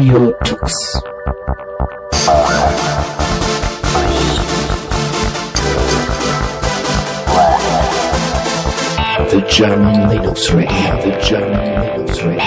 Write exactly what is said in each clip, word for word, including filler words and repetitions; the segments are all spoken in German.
Radio Tux. The German Linux Radio, the German Linux Radio.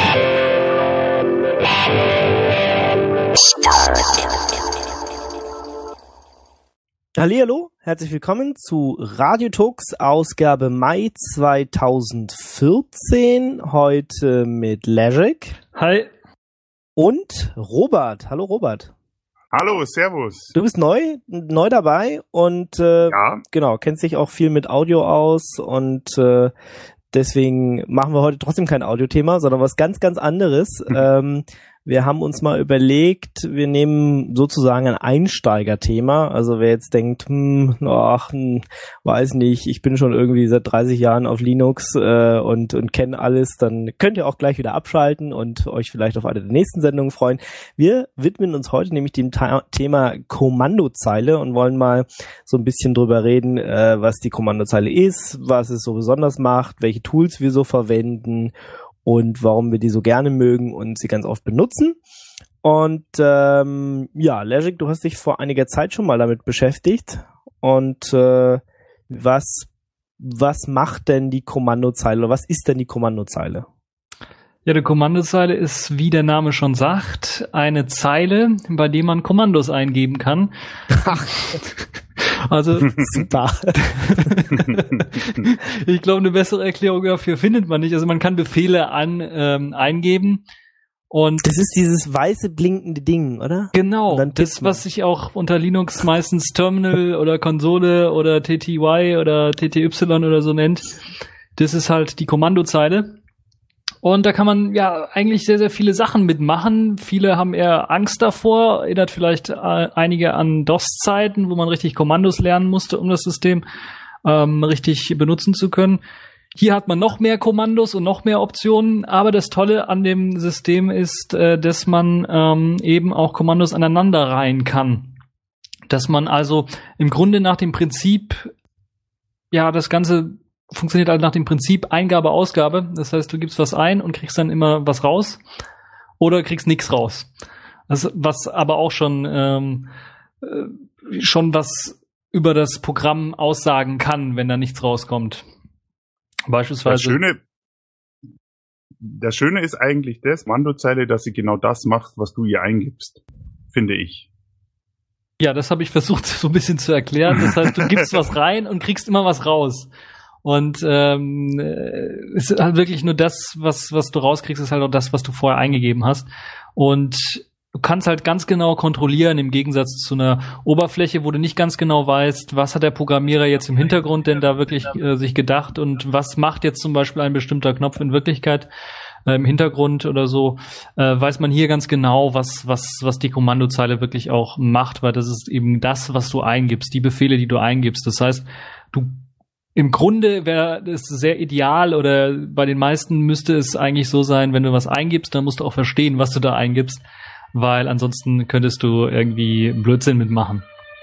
Hallihallo, herzlich willkommen zu Radio Tux, Ausgabe Mai zweitausendvierzehn, heute mit Legic. Hi. Und Robert. Hallo Robert. Hallo, servus. Du bist neu, neu dabei und äh, ja. genau, kennst dich auch viel mit Audio aus und äh, deswegen machen wir heute trotzdem kein Audiothema, sondern was ganz, ganz anderes. Mhm. Ähm, wir haben uns mal überlegt, wir nehmen sozusagen ein Einsteigerthema. Also wer jetzt denkt, hm, ach, hm, weiß nicht, ich bin schon irgendwie seit dreißig Jahren auf Linux äh, und und kenne alles, dann könnt ihr auch gleich wieder abschalten und euch vielleicht auf eine der nächsten Sendungen freuen. Wir widmen uns heute nämlich dem Ta- Thema Kommandozeile und wollen mal so ein bisschen drüber reden, äh, was die Kommandozeile ist, was es so besonders macht, welche Tools wir so verwenden und warum wir die so gerne mögen und sie ganz oft benutzen. Und ähm, ja, Legic, du hast dich vor einiger Zeit schon mal damit beschäftigt. Und äh, was was macht denn die Kommandozeile oder was ist denn die Kommandozeile? Ja, die Kommandozeile ist, wie der Name schon sagt, eine Zeile, bei der man Kommandos eingeben kann. Also super. Ich glaube, eine bessere Erklärung dafür findet man nicht. Also man kann Befehle an ähm, eingeben und das ist dieses weiße blinkende Ding, oder? Genau. Das, was sich auch unter Linux meistens Terminal oder Konsole oder T T Y oder T T Y oder so nennt. Das ist halt die Kommandozeile. Und da kann man ja eigentlich sehr, sehr viele Sachen mitmachen. Viele haben eher Angst davor. Erinnert vielleicht äh, einige an DOS-Zeiten, wo man richtig Kommandos lernen musste, um das System ähm, richtig benutzen zu können. Hier hat man noch mehr Kommandos und noch mehr Optionen. Aber das Tolle an dem System ist, äh, dass man ähm, eben auch Kommandos aneinander reihen kann. Dass man also im Grunde nach dem Prinzip, ja, das Ganze funktioniert halt nach dem Prinzip Eingabe-Ausgabe. Das heißt, du gibst was ein und kriegst dann immer was raus oder kriegst nichts raus. Das, was aber auch schon ähm, äh, schon was über das Programm aussagen kann, wenn da nichts rauskommt. Beispielsweise. Das Schöne, das Schöne ist eigentlich das, Kommandozeile, dass sie genau das macht, was du ihr eingibst, finde ich. Ja, das habe ich versucht so ein bisschen zu erklären. Das heißt, du gibst was rein und kriegst immer was raus. Und ähm, es ist halt wirklich nur das, was was du rauskriegst, ist halt auch das, was du vorher eingegeben hast. Und du kannst halt ganz genau kontrollieren, im Gegensatz zu einer Oberfläche, wo du nicht ganz genau weißt, was hat der Programmierer jetzt im Hintergrund denn da wirklich äh, sich gedacht und was macht jetzt zum Beispiel ein bestimmter Knopf in Wirklichkeit äh, im Hintergrund oder so, äh, weiß man hier ganz genau, was was was die Kommandozeile wirklich auch macht, weil das ist eben das, was du eingibst, die Befehle, die du eingibst. Das heißt, du im Grunde wäre es sehr ideal oder bei den meisten müsste es eigentlich so sein, wenn du was eingibst, dann musst du auch verstehen, was du da eingibst, weil ansonsten könntest du irgendwie Blödsinn mitmachen.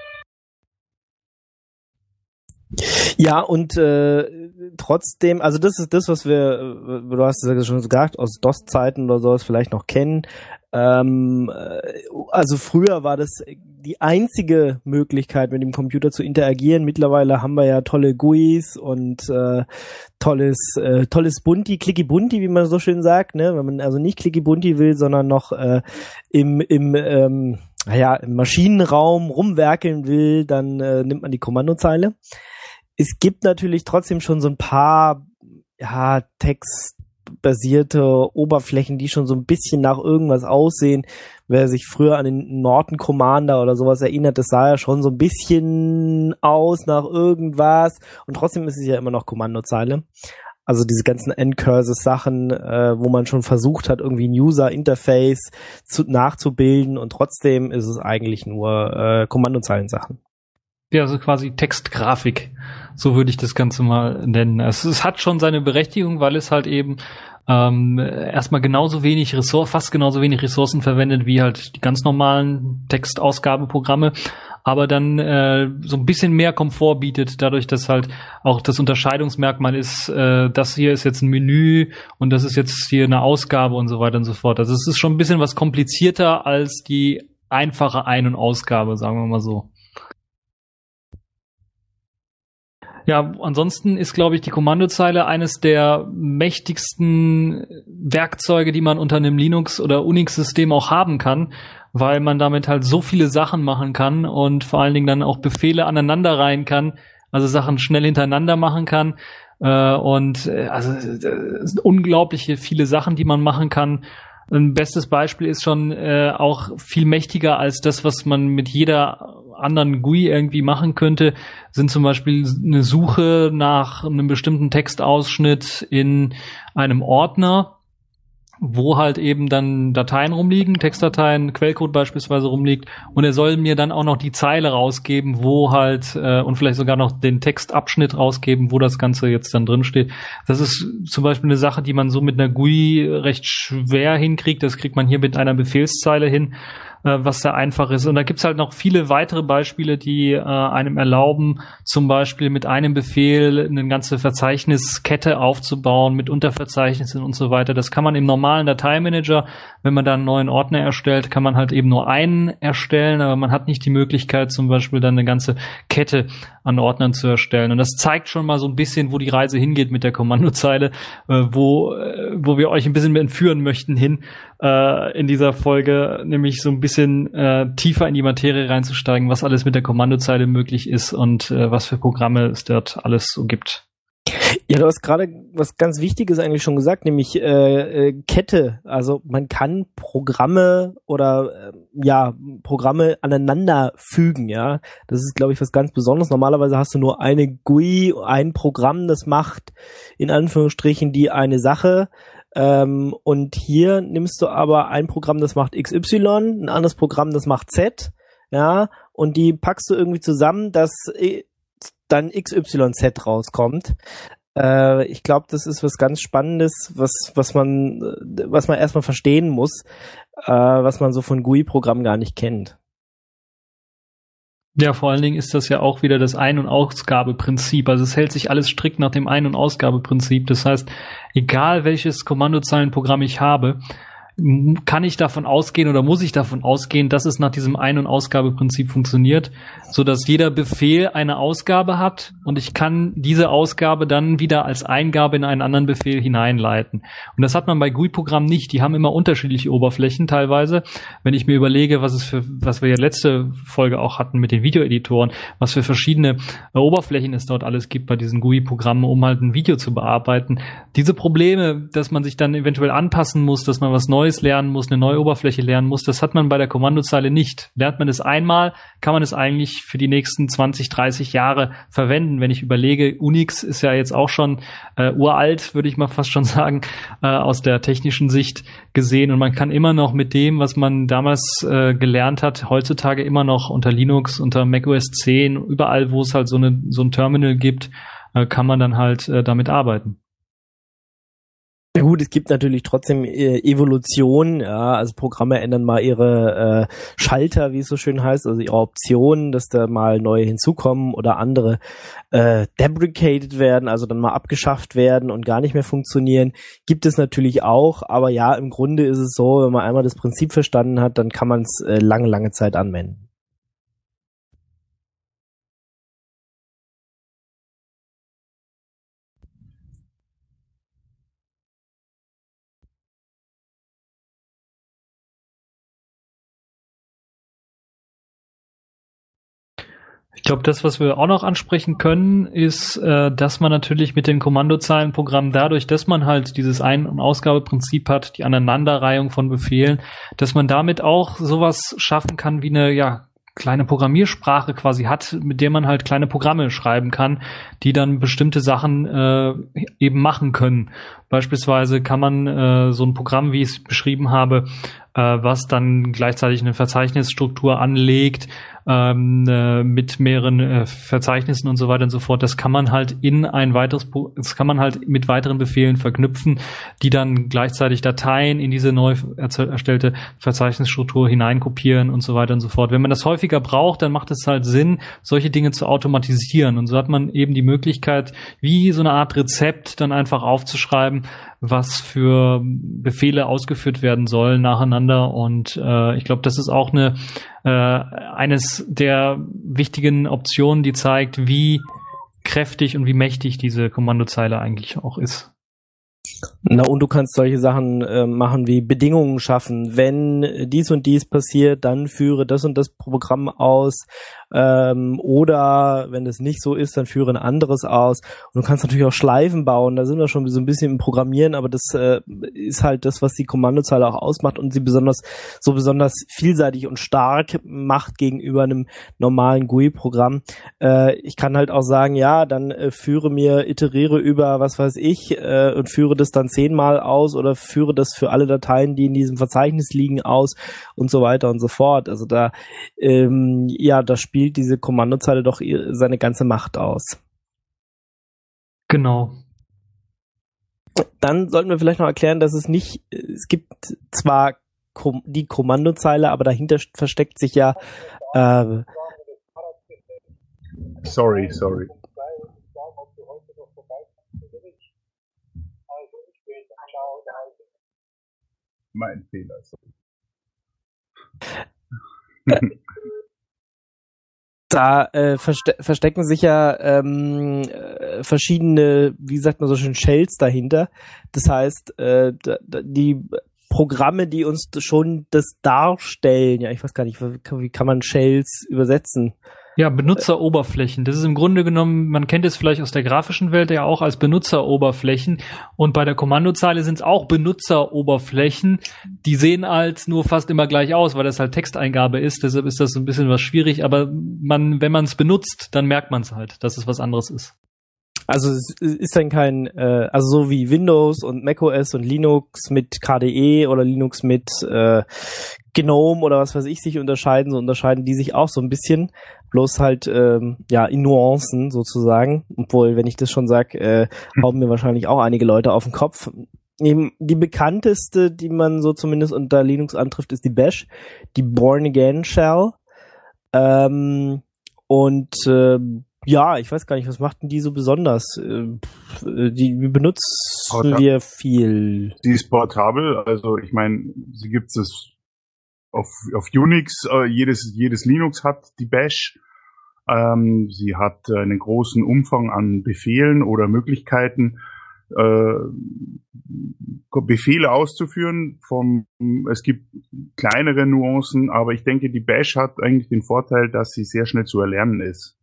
Ja, und äh, trotzdem, also das ist das, was wir, du hast es ja schon gesagt, aus DOS-Zeiten oder sowas vielleicht noch kennen. Ähm, also früher war das die einzige Möglichkeit, mit dem Computer zu interagieren. Mittlerweile haben wir ja tolle G U Is und äh, tolles äh, tolles Bunti, Clicky-Bunti, wie man so schön sagt, ne? Wenn man also nicht Clicky-Bunti will, sondern noch äh, im im ähm, naja, im Maschinenraum rumwerkeln will, dann äh, nimmt man die Kommandozeile. Es gibt natürlich trotzdem schon so ein paar ja, textbasierte Oberflächen, die schon so ein bisschen nach irgendwas aussehen. Wer sich früher an den Norton Commander oder sowas erinnert, das sah ja schon so ein bisschen aus nach irgendwas. Und trotzdem ist es ja immer noch Kommandozeile. Also diese ganzen N-Curses-Sachen, äh, wo man schon versucht hat, irgendwie ein User-Interface zu, nachzubilden und trotzdem ist es eigentlich nur äh, Kommandozeilen-Sachen. Ja, also quasi Textgrafik. So würde ich das Ganze mal nennen. Es, es hat schon seine Berechtigung, weil es halt eben ähm, erstmal genauso wenig Ressourcen, fast genauso wenig Ressourcen verwendet wie halt die ganz normalen Textausgabeprogramme. aber dann äh, so ein bisschen mehr Komfort bietet, dadurch, dass halt auch das Unterscheidungsmerkmal ist, äh, das hier ist jetzt ein Menü und das ist jetzt hier eine Ausgabe und so weiter und so fort. Also es ist schon ein bisschen was komplizierter als die einfache Ein- und Ausgabe, sagen wir mal so. Ja, ansonsten ist, glaube ich, die Kommandozeile eines der mächtigsten Werkzeuge, die man unter einem Linux- oder Unix-System auch haben kann, weil man damit halt so viele Sachen machen kann und vor allen Dingen dann auch Befehle aneinanderreihen kann, also Sachen schnell hintereinander machen kann. Äh, und äh, also es sind unglaubliche viele Sachen, die man machen kann. Ein bestes Beispiel ist schon äh, auch viel mächtiger als das, was man mit jeder anderen G U I irgendwie machen könnte, sind zum Beispiel eine Suche nach einem bestimmten Textausschnitt in einem Ordner, wo halt eben dann Dateien rumliegen, Textdateien, Quellcode beispielsweise rumliegt, und er soll mir dann auch noch die Zeile rausgeben, wo halt äh, und vielleicht sogar noch den Textabschnitt rausgeben, wo das Ganze jetzt dann drin steht. Das ist zum Beispiel eine Sache, die man so mit einer G U I recht schwer hinkriegt. Das kriegt man hier mit einer Befehlszeile hin, was sehr einfach ist. Und da gibt's halt noch viele weitere Beispiele, die äh, einem erlauben, zum Beispiel mit einem Befehl eine ganze Verzeichniskette aufzubauen, mit Unterverzeichnissen und so weiter. Das kann man im normalen Dateimanager, wenn man da einen neuen Ordner erstellt, kann man halt eben nur einen erstellen, aber man hat nicht die Möglichkeit, zum Beispiel dann eine ganze Kette an Ordnern zu erstellen. Und das zeigt schon mal so ein bisschen, wo die Reise hingeht mit der Kommandozeile, äh, wo, äh, wo wir euch ein bisschen mehr entführen möchten hin äh, in dieser Folge, nämlich so ein bisschen äh, tiefer in die Materie reinzusteigen, was alles mit der Kommandozeile möglich ist und äh, was für Programme es dort alles so gibt. Ja, du hast gerade was ganz Wichtiges eigentlich schon gesagt, nämlich äh, äh, Kette. Also man kann Programme oder äh, ja Programme aneinander fügen. Ja, das ist, glaube ich, was ganz Besonderes. Normalerweise hast du nur eine G U I, ein Programm, das macht in Anführungsstrichen die eine Sache. Ähm, und hier nimmst du aber ein Programm, das macht X Y, ein anderes Programm, das macht Z. Ja, und die packst du irgendwie zusammen, dass dann X Y Z rauskommt. Äh, ich glaube, das ist was ganz Spannendes, was was man was man erstmal verstehen muss, äh, was man so von G U I-Programmen gar nicht kennt. Ja, vor allen Dingen ist das ja auch wieder das Ein- und Ausgabeprinzip. Also es hält sich alles strikt nach dem Ein- und Ausgabeprinzip. Das heißt, egal welches Kommandozeilenprogramm ich habe, kann ich davon ausgehen oder muss ich davon ausgehen, dass es nach diesem Ein- und Ausgabeprinzip funktioniert, so dass jeder Befehl eine Ausgabe hat und ich kann diese Ausgabe dann wieder als Eingabe in einen anderen Befehl hineinleiten. Und das hat man bei G U I-Programmen nicht. Die haben immer unterschiedliche Oberflächen teilweise. Wenn ich mir überlege, was es für, was wir ja letzte Folge auch hatten mit den Videoeditoren, was für verschiedene äh, Oberflächen es dort alles gibt bei diesen G U I-Programmen, um halt ein Video zu bearbeiten. Diese Probleme, dass man sich dann eventuell anpassen muss, dass man was Neues lernen muss, eine neue Oberfläche lernen muss, das hat man bei der Kommandozeile nicht. Lernt man es einmal, kann man es eigentlich für die nächsten zwanzig, dreißig Jahre verwenden. Wenn ich überlege, Unix ist ja jetzt auch schon äh, uralt, würde ich mal fast schon sagen, äh, aus der technischen Sicht gesehen. Und man kann immer noch mit dem, was man damals äh, gelernt hat, heutzutage immer noch unter Linux, unter macOS zehn, überall, wo es halt so, eine, so ein Terminal gibt, äh, kann man dann halt äh, damit arbeiten. Ja gut, es gibt natürlich trotzdem äh, Evolution, ja, also Programme ändern mal ihre äh, Schalter, wie es so schön heißt, also ihre Optionen, dass da mal neue hinzukommen oder andere äh, deprecated werden, also dann mal abgeschafft werden und gar nicht mehr funktionieren. Gibt es natürlich auch, aber ja, im Grunde ist es so, wenn man einmal das Prinzip verstanden hat, dann kann man es äh, lange, lange Zeit anwenden. Ich glaube, das, was wir auch noch ansprechen können, ist, äh, dass man natürlich mit den Kommandozeilenprogrammen dadurch, dass man halt dieses Ein- und Ausgabeprinzip hat, die Aneinanderreihung von Befehlen, dass man damit auch sowas schaffen kann wie eine, ja, kleine Programmiersprache quasi hat, mit der man halt kleine Programme schreiben kann, die dann bestimmte Sachen äh, eben machen können. Beispielsweise kann man äh, so ein Programm, wie ich es beschrieben habe, äh, was dann gleichzeitig eine Verzeichnisstruktur anlegt, ähm, äh, mit mehreren äh, Verzeichnissen und so weiter und so fort. Das kann man halt in ein weiteres, das kann man halt mit weiteren Befehlen verknüpfen, die dann gleichzeitig Dateien in diese neu erstellte Verzeichnisstruktur hineinkopieren und so weiter und so fort. Wenn man das häufiger braucht, dann macht es halt Sinn, solche Dinge zu automatisieren. Und so hat man eben die Möglichkeit, wie so eine Art Rezept dann einfach aufzuschreiben, was für Befehle ausgeführt werden sollen nacheinander. Und äh, ich glaube, das ist auch eine äh, eines der wichtigen Optionen, die zeigt, wie kräftig und wie mächtig diese Kommandozeile eigentlich auch ist. Na, und du kannst solche Sachen äh, machen wie Bedingungen schaffen. Wenn dies und dies passiert, dann führe das und das Programm aus. Ähm, oder wenn es nicht so ist, dann führe ein anderes aus. Und du kannst natürlich auch Schleifen bauen. Da sind wir schon so ein bisschen im Programmieren, aber das äh, ist halt das, was die Kommandozeile auch ausmacht und sie besonders so besonders vielseitig und stark macht gegenüber einem normalen G U I-Programm. Äh, ich kann halt auch sagen, ja, dann äh, führe mir, iteriere über, was weiß ich, äh, und führe das dann zehnmal aus oder führe das für alle Dateien, die in diesem Verzeichnis liegen, aus und so weiter und so fort. Also da, ähm, ja, da spielt diese Kommandozeile doch seine ganze Macht aus. Genau. Dann sollten wir vielleicht noch erklären, dass es nicht, es gibt zwar kom- die Kommandozeile, aber dahinter versteckt sich ja äh, Sorry, sorry. Mein Fehler. Da äh, verste- verstecken sich ja ähm, äh, verschiedene, wie sagt man so schön, Shells dahinter. Das heißt, äh, d- d- die Programme, die uns schon das darstellen, ja, ich weiß gar nicht, wie kann man Shells übersetzen? Ja, Benutzeroberflächen. Das ist im Grunde genommen, man kennt es vielleicht aus der grafischen Welt ja auch als Benutzeroberflächen. Und bei der Kommandozeile sind es auch Benutzeroberflächen. Die sehen halt nur fast immer gleich aus, weil das halt Texteingabe ist. Deshalb ist das so ein bisschen was schwierig. Aber man, wenn man es benutzt, dann merkt man es halt, dass es was anderes ist. Also es ist dann kein, äh, also so wie Windows und macOS und Linux mit K D E oder Linux mit äh, GNOME oder was weiß ich sich unterscheiden, so unterscheiden die sich auch so ein bisschen, bloß halt ähm, ja in Nuancen sozusagen, obwohl, wenn ich das schon sag, äh, hauen mir wahrscheinlich auch einige Leute auf den Kopf. Die bekannteste, die man so zumindest unter Linux antrifft, ist die Bash, die Born Again Shell. Ähm, und äh, ja, ich weiß gar nicht, was macht denn die so besonders? Äh, die benutzen Porta- wir viel. Die ist portabel, also ich meine, sie gibt es auf, auf Unix, äh, jedes, jedes Linux hat die Bash. Ähm, sie hat einen großen Umfang an Befehlen oder Möglichkeiten, äh, Befehle auszuführen. Vom, es gibt kleinere Nuancen, aber ich denke, die Bash hat eigentlich den Vorteil, dass sie sehr schnell zu erlernen ist.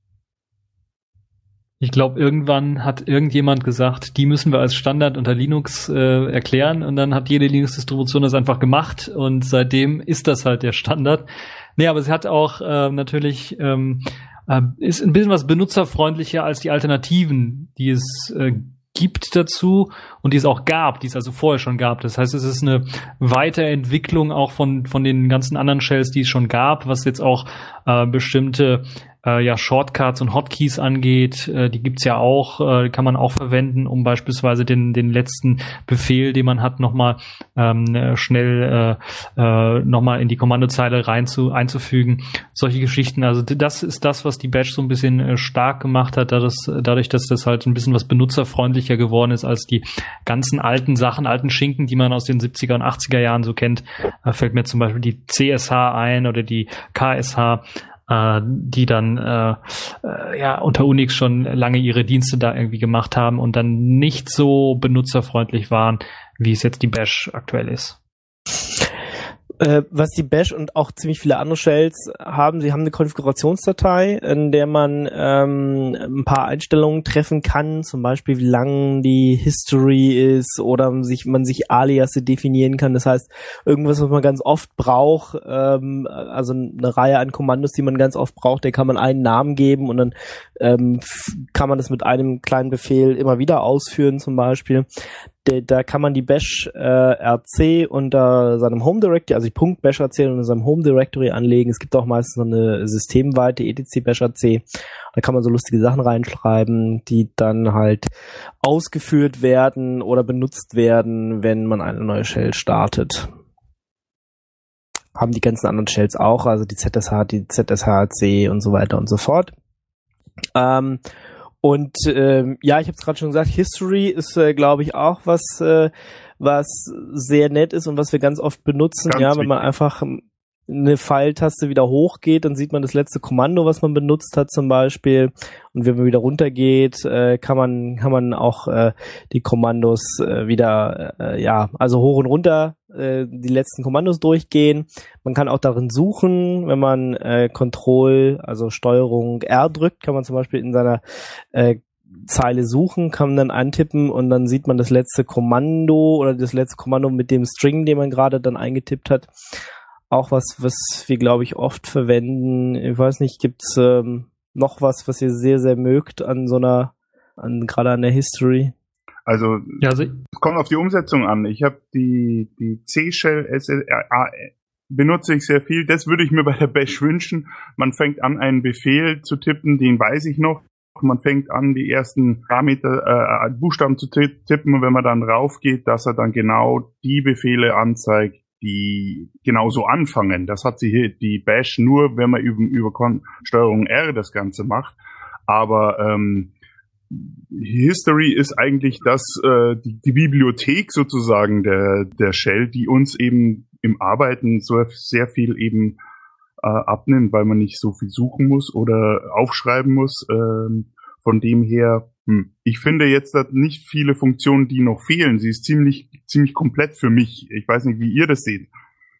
Ich glaube, irgendwann hat irgendjemand gesagt, die müssen wir als Standard unter Linux äh, erklären, und dann hat jede Linux-Distribution das einfach gemacht, und seitdem ist das halt der Standard. Nee, aber sie hat auch äh, natürlich, ähm, äh, ist ein bisschen was benutzerfreundlicher als die Alternativen, die es äh, gibt dazu und die es auch gab, die es also vorher schon gab. Das heißt, es ist eine Weiterentwicklung auch von von den ganzen anderen Shells, die es schon gab, was jetzt auch äh, bestimmte äh, ja Shortcuts und Hotkeys angeht. Äh, die gibt's ja auch, äh, kann man auch verwenden, um beispielsweise den den letzten Befehl, den man hat, nochmal ähm, schnell äh, äh, nochmal in die Kommandozeile rein zu einzufügen. Solche Geschichten. Also das ist das, was die Bash so ein bisschen äh, stark gemacht hat, da das, dadurch, dass das halt ein bisschen was benutzerfreundlicher geworden ist als die ganzen alten Sachen, alten Schinken, die man aus den siebziger und achtziger Jahren so kennt. Da fällt mir zum Beispiel die C S H ein oder die K S H, äh, die dann äh, äh, ja unter Unix schon lange ihre Dienste da irgendwie gemacht haben und dann nicht so benutzerfreundlich waren, wie es jetzt die Bash aktuell ist. Äh, was die Bash und auch ziemlich viele andere Shells haben, sie haben eine Konfigurationsdatei, in der man ähm, ein paar Einstellungen treffen kann, zum Beispiel wie lang die History ist oder sich, man sich Aliasse definieren kann. Das heißt, irgendwas, was man ganz oft braucht, ähm, also eine Reihe an Kommandos, die man ganz oft braucht, der kann man einen Namen geben und dann ähm, kann man das mit einem kleinen Befehl immer wieder ausführen zum Beispiel. De, da kann man die Bash äh, R C unter seinem Home Directory, also die Punkt Bash R C unter seinem Home Directory anlegen. Es gibt auch meistens noch eine systemweite etc Bash R C. Da kann man so lustige Sachen reinschreiben, die dann halt ausgeführt werden oder benutzt werden, wenn man eine neue Shell startet. Haben die ganzen anderen Shells auch, also die Z S H, die Z S H C und so weiter und so fort. Ähm, Und ähm, ja, ich habe es gerade schon gesagt, History ist, äh, glaube ich, auch was, äh, was sehr nett ist und was wir ganz oft benutzen. Ganz ja, wenn man einfach eine Pfeiltaste wieder hochgeht, dann sieht man das letzte Kommando, was man benutzt hat zum Beispiel. Und wenn man wieder runtergeht, äh, kann man kann man auch äh, die Kommandos äh, wieder, äh, ja, also hoch und runter äh, die letzten Kommandos durchgehen. Man kann auch darin suchen, wenn man äh, Control, also Steuerung R drückt, kann man zum Beispiel in seiner äh, Zeile suchen, kann man dann antippen und dann sieht man das letzte Kommando oder das letzte Kommando mit dem String, den man gerade dann eingetippt hat. Auch was, was wir, glaube ich, oft verwenden. Ich weiß nicht, gibt's ähm, noch was, was ihr sehr, sehr mögt an so einer, an gerade an der History? Also, ja, also es kommt auf die Umsetzung an. Ich habe die die C-Shell S S R A benutze ich sehr viel. Das würde ich mir bei der Bash wünschen. Man fängt an, einen Befehl zu tippen, den weiß ich noch. Man fängt an, die ersten Parameter, äh, Buchstaben zu tippen und wenn man dann raufgeht, dass er dann genau die Befehle anzeigt, die genauso anfangen. Das hat sie hier, die Bash, nur wenn man über, über Steuerung R das Ganze macht. Aber ähm, History ist eigentlich das, äh, die, die Bibliothek sozusagen der, der Shell, die uns eben im Arbeiten so sehr viel eben äh, abnimmt, weil man nicht so viel suchen muss oder aufschreiben muss. Ähm, von dem her, hm, ich finde jetzt da nicht viele Funktionen, die noch fehlen. Sie ist ziemlich, ziemlich komplett für mich. Ich weiß nicht, wie ihr das seht.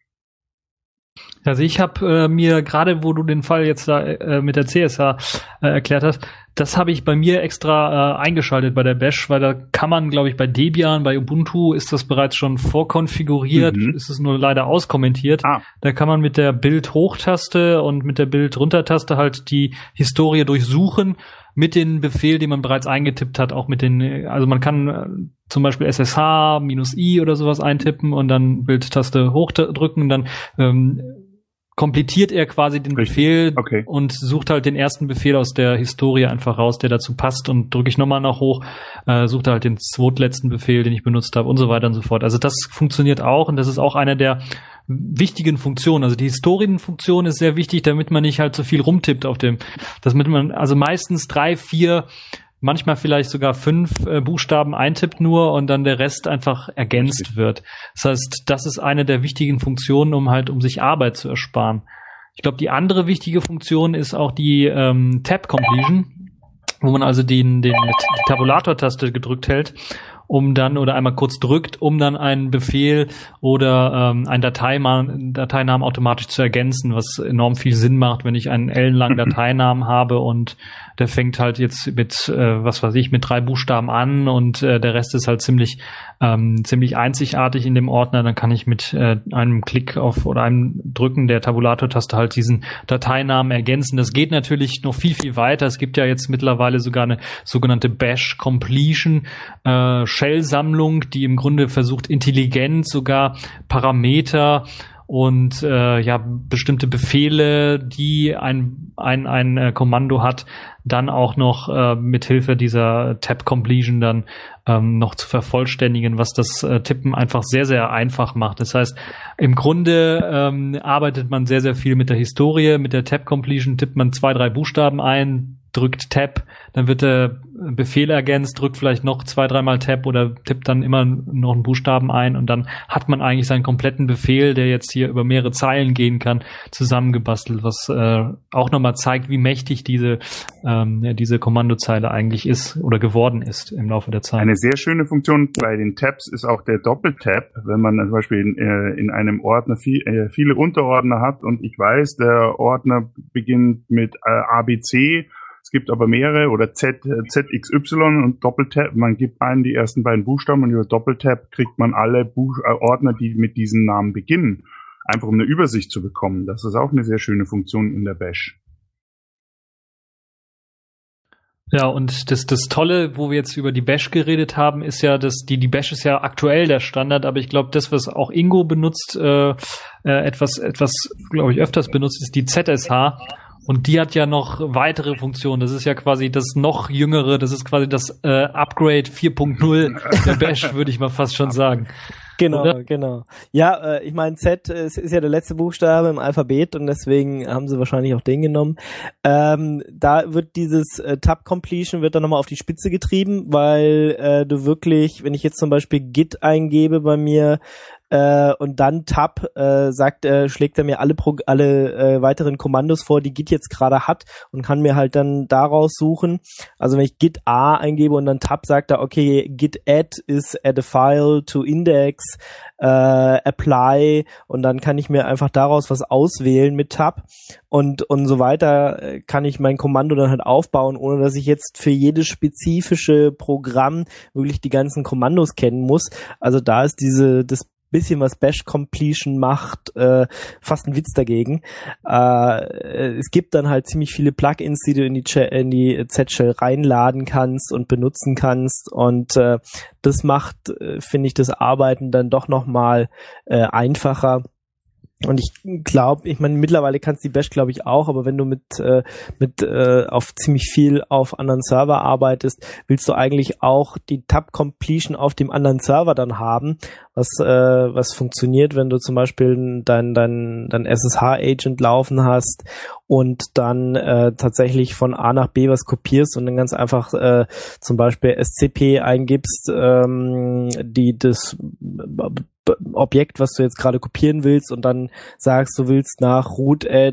Also ich habe äh, mir, gerade wo du den Fall jetzt da äh, mit der C S H äh, erklärt hast, das habe ich bei mir extra äh, eingeschaltet bei der Bash, weil da kann man, glaube ich, bei Debian, bei Ubuntu ist das bereits schon vorkonfiguriert, mhm. ist es nur leider auskommentiert. Ah. Da kann man mit der Bild-Hochtaste und mit der Bild-Runtertaste halt die Historie durchsuchen mit dem Befehl, den man bereits eingetippt hat, auch mit den, also man kann äh, zum Beispiel S S H minus I oder sowas eintippen und dann Bildtaste hochdrücken, dann ähm, komplettiert er quasi den Richtig. Befehl okay. und sucht halt den ersten Befehl aus der Historie einfach raus, der dazu passt und drücke ich nochmal nach hoch, äh, sucht halt den zweitletzten Befehl, den ich benutzt habe und so weiter und so fort. Also das funktioniert auch und das ist auch einer der wichtigen Funktionen. Also die Historienfunktion ist sehr wichtig, damit man nicht halt so viel rumtippt auf dem, damit man also meistens drei, vier manchmal vielleicht sogar fünf äh, Buchstaben eintippt nur und dann der Rest einfach ergänzt Richtig. Wird. Das heißt, das ist eine der wichtigen Funktionen, um halt, um sich Arbeit zu ersparen. Ich glaube, die andere wichtige Funktion ist auch die ähm, Tab Completion, wo man also den, den mit die Tabulator-Taste gedrückt hält, um dann oder einmal kurz drückt, um dann einen Befehl oder ähm, einen Dateinamen, Dateinamen automatisch zu ergänzen, was enorm viel Sinn macht, wenn ich einen ellenlangen Dateinamen habe und der fängt halt jetzt mit, äh, was weiß ich, mit drei Buchstaben an und äh, der Rest ist halt ziemlich ähm, ziemlich einzigartig in dem Ordner, dann kann ich mit äh, einem Klick auf oder einem Drücken der Tabulator-Taste halt diesen Dateinamen ergänzen. Das geht natürlich noch viel, viel weiter. Es gibt ja jetzt mittlerweile sogar eine sogenannte Bash Completion äh, Shell-Sammlung, die im Grunde versucht, intelligent sogar Parameter und äh, ja bestimmte Befehle, die ein ein ein äh, Kommando hat, dann auch noch äh, mit Hilfe dieser Tab Completion dann ähm, noch zu vervollständigen, was das äh, Tippen einfach sehr sehr einfach macht. Das heißt, im Grunde ähm, arbeitet man sehr sehr viel mit der Historie, mit der Tab Completion tippt man zwei drei Buchstaben ein, drückt Tab, dann wird der Befehl ergänzt, drückt vielleicht noch zwei, dreimal Tab oder tippt dann immer noch einen Buchstaben ein und dann hat man eigentlich seinen kompletten Befehl, der jetzt hier über mehrere Zeilen gehen kann, zusammengebastelt, was äh, auch nochmal zeigt, wie mächtig diese ähm, ja, diese Kommandozeile eigentlich ist oder geworden ist im Laufe der Zeit. Eine sehr schöne Funktion bei den Tabs ist auch der Doppeltab, wenn man zum Beispiel in, äh, in einem Ordner viel, äh, viele Unterordner hat und ich weiß, der Ordner beginnt mit äh, A B C. Es gibt aber mehrere oder Z, Z X Y und Doppeltab. Man gibt ein die ersten beiden Buchstaben und über Doppeltab kriegt man alle Buch äh, Ordner, die mit diesem Namen beginnen. Einfach um eine Übersicht zu bekommen. Das ist auch eine sehr schöne Funktion in der Bash. Ja, und das, das Tolle, wo wir jetzt über die Bash geredet haben, ist ja, dass die, die Bash ist ja aktuell der Standard, aber ich glaube, das, was auch Ingo benutzt, äh, äh, etwas, etwas, glaube ich, öfters benutzt, ist die Z S H. Und die hat ja noch weitere Funktionen. Das ist ja quasi das noch jüngere, das ist quasi das äh, Upgrade vier Punkt null der Bash, würde ich mal fast schon sagen. Genau, Oder? genau. Ja, äh, ich meine, Z ist, ist ja der letzte Buchstabe im Alphabet und deswegen haben sie wahrscheinlich auch den genommen. Ähm, da wird dieses äh, Tab Completion wird dann nochmal auf die Spitze getrieben, weil äh, du wirklich, wenn ich jetzt zum Beispiel Git eingebe bei mir, Äh, und dann Tab äh, sagt, äh, schlägt er mir alle Pro- alle äh, weiteren Kommandos vor, die Git jetzt gerade hat und kann mir halt dann daraus suchen. Also wenn ich Git A eingebe und dann Tab sagt er, okay, Git add is add a file to index, äh, apply und dann kann ich mir einfach daraus was auswählen mit Tab und und so weiter äh, kann ich mein Kommando dann halt aufbauen, ohne dass ich jetzt für jedes spezifische Programm wirklich die ganzen Kommandos kennen muss. Also da ist diese das bisschen was Bash Completion macht, äh, fast ein Witz dagegen. Äh, es gibt dann halt ziemlich viele Plugins, die du in die, Ch- in die Z-Shell reinladen kannst und benutzen kannst und äh, das macht, äh, finde ich, das Arbeiten dann doch nochmal äh, einfacher. Und ich glaube, ich meine, mittlerweile kannst du die Bash, glaube ich, auch, aber wenn du mit äh, mit äh, auf ziemlich viel auf anderen Server arbeitest, willst du eigentlich auch die Tab Completion auf dem anderen Server dann haben, was äh, was funktioniert, wenn du zum Beispiel dein dein dein S S H-Agent laufen hast und dann äh, tatsächlich von A nach B was kopierst und dann ganz einfach äh, zum Beispiel S C P eingibst, ähm, die das Objekt, was du jetzt gerade kopieren willst und dann sagst, du willst nach root at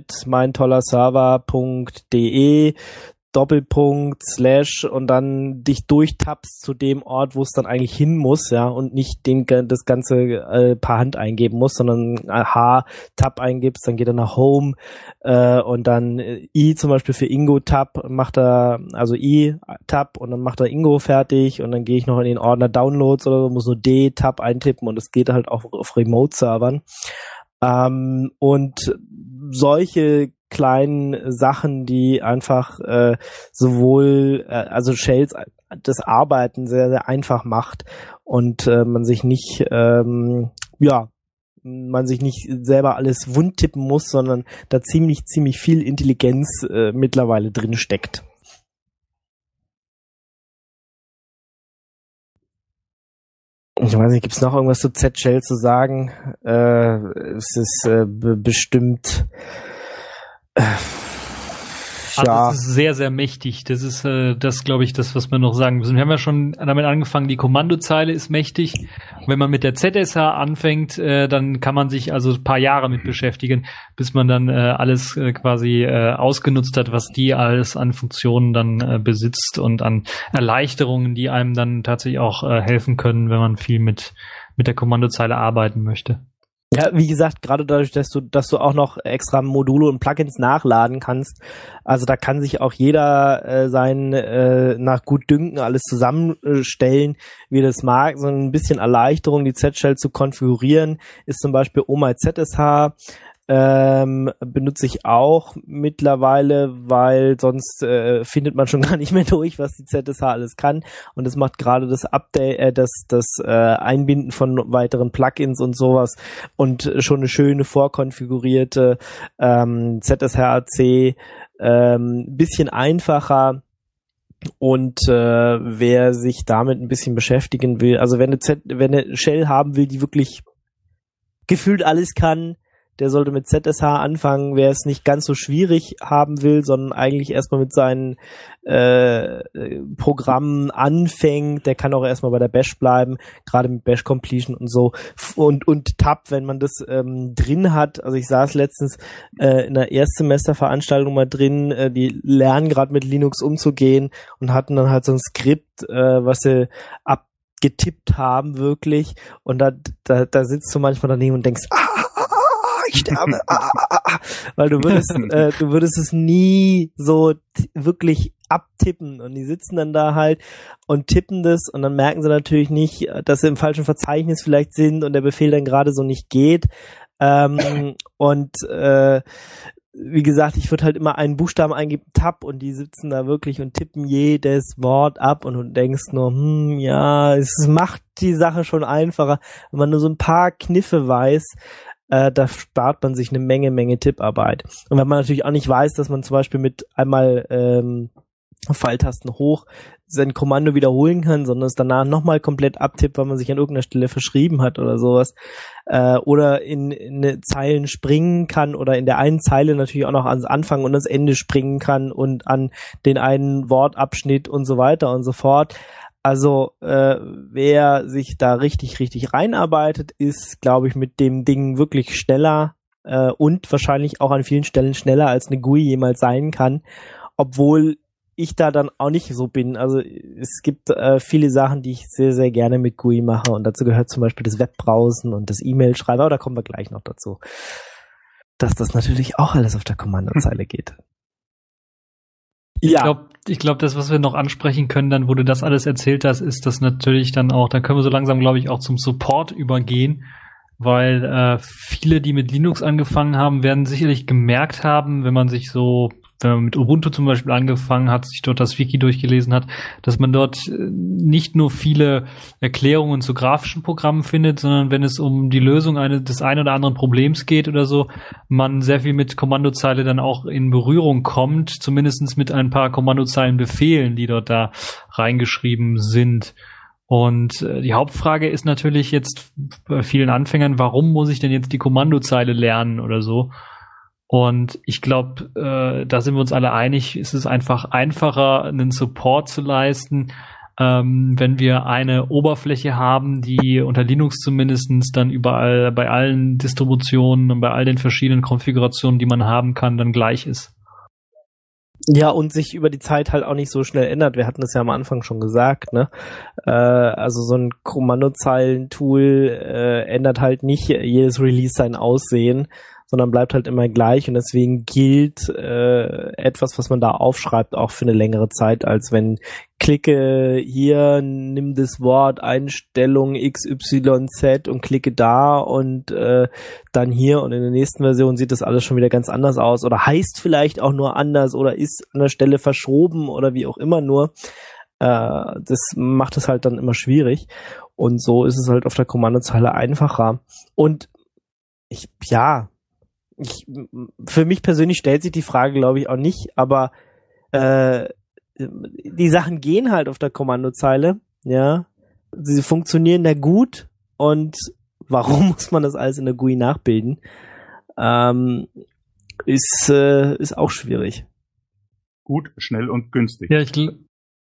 meintollerserver.de Doppelpunkt, Slash und dann dich durchtappst zu dem Ort, wo es dann eigentlich hin muss, ja, und nicht den, das Ganze äh, per Hand eingeben muss, sondern H-Tab eingibst, dann geht er nach Home äh, und dann äh, I zum Beispiel für Ingo-Tab macht er, also I-Tab und dann macht er Ingo fertig und dann gehe ich noch in den Ordner Downloads oder so, muss nur D-Tab eintippen und es geht halt auch auf Remote-Servern. Ähm, und solche kleinen Sachen, die einfach äh, sowohl, äh, also Shells das Arbeiten sehr, sehr einfach macht und äh, man sich nicht, ähm, ja, man sich nicht selber alles wundtippen muss, sondern da ziemlich, ziemlich viel Intelligenz äh, mittlerweile drin steckt. Ich weiß nicht, gibt es noch irgendwas zu Z-Shell zu sagen? Äh, es ist äh, be- bestimmt äh, Also ja. es ist sehr, sehr mächtig. Das ist äh, das, glaube ich, das, was wir noch sagen müssen. Wir haben ja schon damit angefangen, die Kommandozeile ist mächtig. Wenn man mit der Z S H anfängt, äh, dann kann man sich also ein paar Jahre mit beschäftigen, bis man dann äh, alles äh, quasi äh, ausgenutzt hat, was die alles an Funktionen dann äh, besitzt und an Erleichterungen, die einem dann tatsächlich auch äh, helfen können, wenn man viel mit mit der Kommandozeile arbeiten möchte. Ja, wie gesagt, gerade dadurch, dass du, dass du auch noch extra Module und Plugins nachladen kannst, also da kann sich auch jeder äh, sein äh, nach Gutdünken alles zusammenstellen, wie das mag. So ein bisschen Erleichterung, die Z-Shell zu konfigurieren, ist zum Beispiel O M I Z S H. Ähm, benutze ich auch mittlerweile, weil sonst äh, findet man schon gar nicht mehr durch, was die Z S H alles kann und es macht gerade das Update, äh, das das äh, Einbinden von weiteren Plugins und sowas und schon eine schöne vorkonfigurierte ähm, Z S H C ähm, bisschen einfacher. Und äh, wer sich damit ein bisschen beschäftigen will, also wenn eine, Z, wenn eine Shell haben will, die wirklich gefühlt alles kann, der sollte mit Z S H anfangen. Wer es nicht ganz so schwierig haben will, sondern eigentlich erstmal mit seinen äh, Programmen anfängt, der kann auch erstmal bei der Bash bleiben, gerade mit Bash Completion und so. Und und Tab, wenn man das ähm, drin hat, also ich saß letztens äh, in einer Erstsemesterveranstaltung mal drin, äh, die lernen gerade mit Linux umzugehen und hatten dann halt so ein Skript, äh, was sie ab getippt haben wirklich und da, da, da sitzt du manchmal daneben und denkst, ah, ich sterbe, ah, ah, ah, weil du würdest, äh, du würdest es nie so t- wirklich abtippen und die sitzen dann da halt und tippen das und dann merken sie natürlich nicht, dass sie im falschen Verzeichnis vielleicht sind und der Befehl dann gerade so nicht geht ähm, und äh, wie gesagt, ich würde halt immer einen Buchstaben eingeben, Tab, und die sitzen da wirklich und tippen jedes Wort ab und du denkst nur, hm, ja, es macht die Sache schon einfacher. Wenn man nur so ein paar Kniffe weiß, äh, da spart man sich eine Menge, Menge Tipparbeit. Und wenn man natürlich auch nicht weiß, dass man zum Beispiel mit einmal ähm, Pfeiltasten hoch sein Kommando wiederholen kann, sondern es danach nochmal komplett abtippt, weil man sich an irgendeiner Stelle verschrieben hat oder sowas, äh, oder in, in eine Zeilen springen kann oder in der einen Zeile natürlich auch noch ans Anfang und ans Ende springen kann und an den einen Wortabschnitt und so weiter und so fort. Also äh, wer sich da richtig, richtig reinarbeitet, ist, glaube ich, mit dem Ding wirklich schneller äh, und wahrscheinlich auch an vielen Stellen schneller, als eine G U I jemals sein kann, obwohl ich da dann auch nicht so bin. Also es gibt äh, viele Sachen, die ich sehr, sehr gerne mit G U I mache, und dazu gehört zum Beispiel das Webbrowsen und das E-Mail-Schreiben, aber da kommen wir gleich noch dazu, dass das natürlich auch alles auf der Kommandozeile geht. Ich Ja. glaube, ich glaube, das, was wir noch ansprechen können, dann, wo du das alles erzählt hast, ist das natürlich dann auch, dann können wir so langsam, glaube ich, auch zum Support übergehen, weil äh, viele, die mit Linux angefangen haben, werden sicherlich gemerkt haben, wenn man sich so, wenn man mit Ubuntu zum Beispiel angefangen hat, sich dort das Wiki durchgelesen hat, dass man dort nicht nur viele Erklärungen zu grafischen Programmen findet, sondern wenn es um die Lösung eines, des einen oder anderen Problems geht oder so, man sehr viel mit Kommandozeile dann auch in Berührung kommt, zumindest mit ein paar Kommandozeilenbefehlen, die dort da reingeschrieben sind. Und äh, die Hauptfrage ist natürlich jetzt bei vielen Anfängern, warum muss ich denn jetzt die Kommandozeile lernen oder so? Und ich glaube, äh, da sind wir uns alle einig, ist es einfach einfacher, einen Support zu leisten, ähm, wenn wir eine Oberfläche haben, die unter Linux zumindestens dann überall, bei allen Distributionen und bei all den verschiedenen Konfigurationen, die man haben kann, dann gleich ist. Ja, und sich über die Zeit halt auch nicht so schnell ändert. Wir hatten das ja am Anfang schon gesagt, ne? Äh, also so ein Kommandozeilen-Tool äh, ändert halt nicht jedes Release sein Aussehen, sondern bleibt halt immer gleich, und deswegen gilt äh, etwas, was man da aufschreibt, auch für eine längere Zeit, als wenn klicke hier, nimm das Wort Einstellung X Y Z und klicke da und äh, dann hier, und in der nächsten Version sieht das alles schon wieder ganz anders aus oder heißt vielleicht auch nur anders oder ist an der Stelle verschoben oder wie auch immer nur. Äh, das macht es halt dann immer schwierig, und so ist es halt auf der Kommandozeile einfacher. Und ich, ja, Ich, für mich persönlich stellt sich die Frage, glaube ich, auch nicht, aber äh, die Sachen gehen halt auf der Kommandozeile, ja. Sie funktionieren da gut, und warum muss man das alles in der G U I nachbilden? Ähm, ist, äh, ist auch schwierig. Gut, schnell und günstig. Ja, ich gl-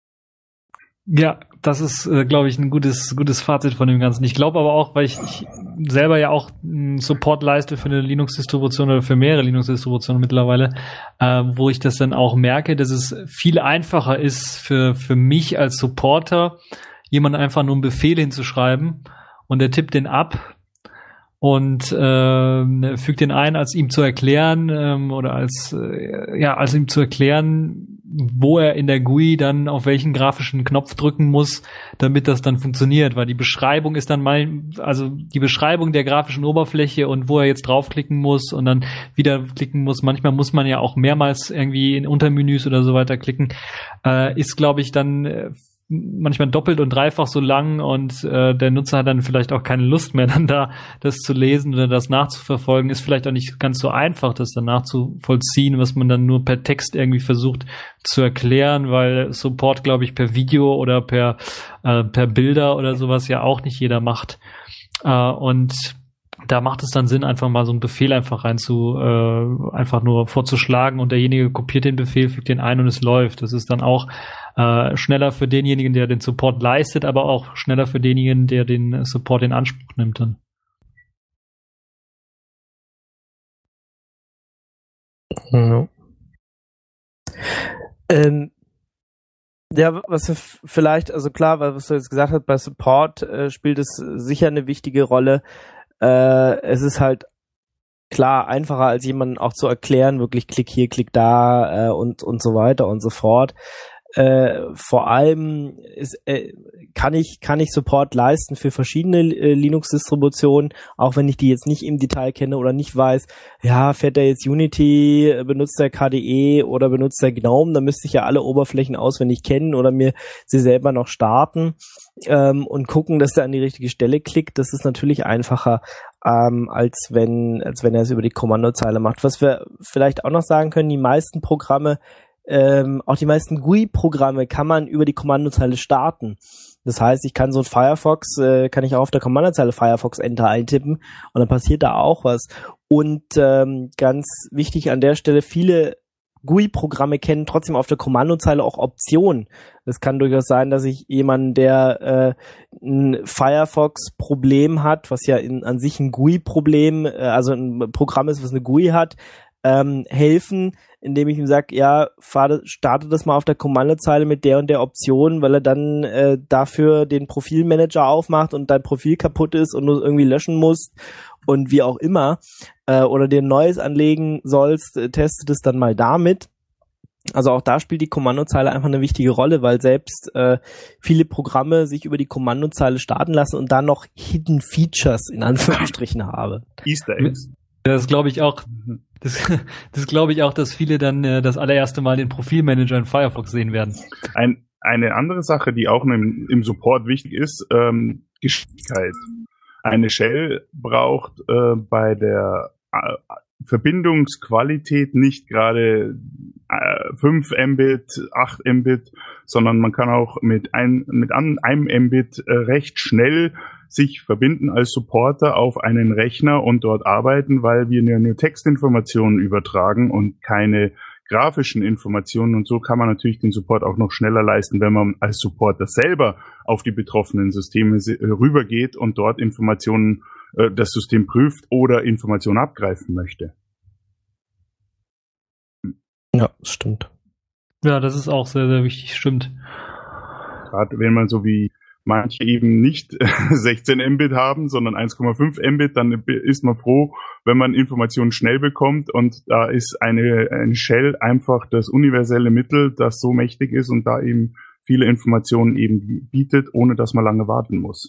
Ja, das ist, äh, glaube ich, ein gutes gutes Fazit von dem Ganzen. Ich glaube aber auch, weil ich, ich selber ja auch einen Support leiste für eine Linux-Distribution oder für mehrere Linux-Distributionen mittlerweile, äh, wo ich das dann auch merke, dass es viel einfacher ist für für mich als Supporter, jemand einfach nur einen Befehl hinzuschreiben, und der tippt den ab und äh, fügt den ein, als ihm zu erklären ähm, oder als äh, ja als ihm zu erklären, wo er in der G U I dann auf welchen grafischen Knopf drücken muss, damit das dann funktioniert, weil die Beschreibung ist dann mal, also die Beschreibung der grafischen Oberfläche und wo er jetzt draufklicken muss und dann wieder klicken muss. Manchmal muss man ja auch mehrmals irgendwie in Untermenüs oder so weiter klicken, äh, ist, glaube ich, dann äh, manchmal doppelt und dreifach so lang, und äh, der Nutzer hat dann vielleicht auch keine Lust mehr, dann da das zu lesen oder das nachzuverfolgen. Ist vielleicht auch nicht ganz so einfach, das dann nachzuvollziehen, was man dann nur per Text irgendwie versucht zu erklären, weil Support, glaube ich, per Video oder per äh, per Bilder oder sowas ja auch nicht jeder macht. Äh, und da macht es dann Sinn, einfach mal so einen Befehl einfach rein zu, äh, einfach nur vorzuschlagen, und derjenige kopiert den Befehl, fügt den ein und es läuft. Das ist dann auch äh, schneller für denjenigen, der den Support leistet, aber auch schneller für denjenigen, der den Support in Anspruch nimmt dann. Ja. Ähm, ja, was wir f- vielleicht, also klar, was du jetzt gesagt hast, bei Support äh, spielt es sicher eine wichtige Rolle. Äh, es ist halt klar einfacher, als jemanden auch zu erklären, wirklich klick hier, klick da äh, und und so weiter und so fort. Äh, vor allem ist, äh, kann ich kann ich Support leisten für verschiedene äh, Linux-Distributionen, auch wenn ich die jetzt nicht im Detail kenne oder nicht weiß, ja, fährt der jetzt Unity, benutzt der K D E oder benutzt der GNOME, dann müsste ich ja alle Oberflächen auswendig kennen oder mir sie selber noch starten ähm, und gucken, dass der an die richtige Stelle klickt. Das ist natürlich einfacher, ähm, als wenn als wenn er es über die Kommandozeile macht. Was wir vielleicht auch noch sagen können, die meisten Programme, ähm, auch die meisten G U I-Programme kann man über die Kommandozeile starten. Das heißt, ich kann so ein Firefox, äh, kann ich auch auf der Kommandozeile Firefox Enter eintippen und dann passiert da auch was. Und ähm, ganz wichtig an der Stelle, viele G U I-Programme kennen trotzdem auf der Kommandozeile auch Optionen. Es kann durchaus sein, dass ich jemanden, der äh, ein Firefox-Problem hat, was ja in, an sich ein G U I-Problem, äh, also ein Programm ist, was eine G U I hat, ähm, helfen, indem ich ihm sage, ja, fahr, starte das mal auf der Kommandozeile mit der und der Option, weil er dann äh, dafür den Profilmanager aufmacht und dein Profil kaputt ist und du irgendwie löschen musst und wie auch immer, äh, oder dir ein neues anlegen sollst, äh, teste das dann mal damit. Also auch da spielt die Kommandozeile einfach eine wichtige Rolle, weil selbst äh, viele Programme sich über die Kommandozeile starten lassen und dann noch Hidden Features in Anführungsstrichen habe. Easter Eggs. Das glaube ich auch. Das, das glaube ich auch, dass viele dann äh, das allererste Mal den Profilmanager in Firefox sehen werden. Ein, eine andere Sache, die auch im, im Support wichtig ist, ähm, Geschwindigkeit. Eine Shell braucht äh, bei der äh, Verbindungsqualität nicht gerade äh, fünf Mbit, acht Mbit, sondern man kann auch mit, ein, mit an, einem Mbit äh, recht schnell sich verbinden als Supporter auf einen Rechner und dort arbeiten, weil wir ja nur Textinformationen übertragen und keine grafischen Informationen, und so kann man natürlich den Support auch noch schneller leisten, wenn man als Supporter selber auf die betroffenen Systeme rübergeht und dort Informationen, äh, das System prüft oder Informationen abgreifen möchte. Ja, stimmt. Ja, das ist auch sehr, sehr wichtig, stimmt. Gerade wenn man so wie manche eben nicht sechzehn Mbit haben, sondern eins Komma fünf Mbit, dann ist man froh, wenn man Informationen schnell bekommt, und da ist eine, eine Shell einfach das universelle Mittel, das so mächtig ist und da eben viele Informationen eben bietet, ohne dass man lange warten muss.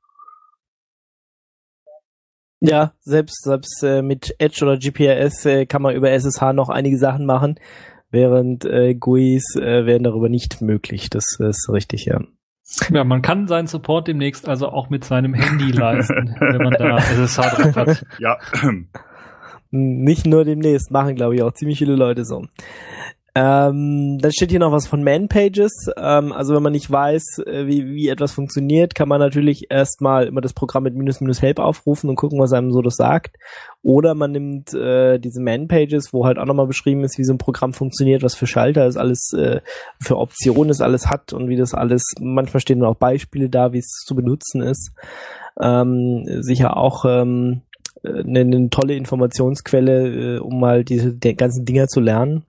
Ja, selbst selbst äh, mit Edge oder G P R S äh, kann man über S S H noch einige Sachen machen, während äh, G U Is äh, wären darüber nicht möglich. Das ist richtig, ja. Ja, man kann seinen Support demnächst also auch mit seinem Handy leisten, wenn man da S S H drauf hat. Ja. Nicht nur demnächst, machen glaube ich auch ziemlich viele Leute so. Ähm, dann steht hier noch was von Man-Pages. Ähm, also wenn man nicht weiß, äh, wie, wie etwas funktioniert, kann man natürlich erstmal immer das Programm mit minus minus help aufrufen und gucken, was einem so das sagt. Oder man nimmt äh, diese Man-Pages, wo halt auch nochmal beschrieben ist, wie so ein Programm funktioniert, was für Schalter es alles, äh, für Optionen es alles hat und wie das alles, manchmal stehen dann auch Beispiele da, wie es zu benutzen ist. Ähm, sicher auch ähm, eine, eine tolle Informationsquelle, äh, um mal diese die ganzen Dinger zu lernen.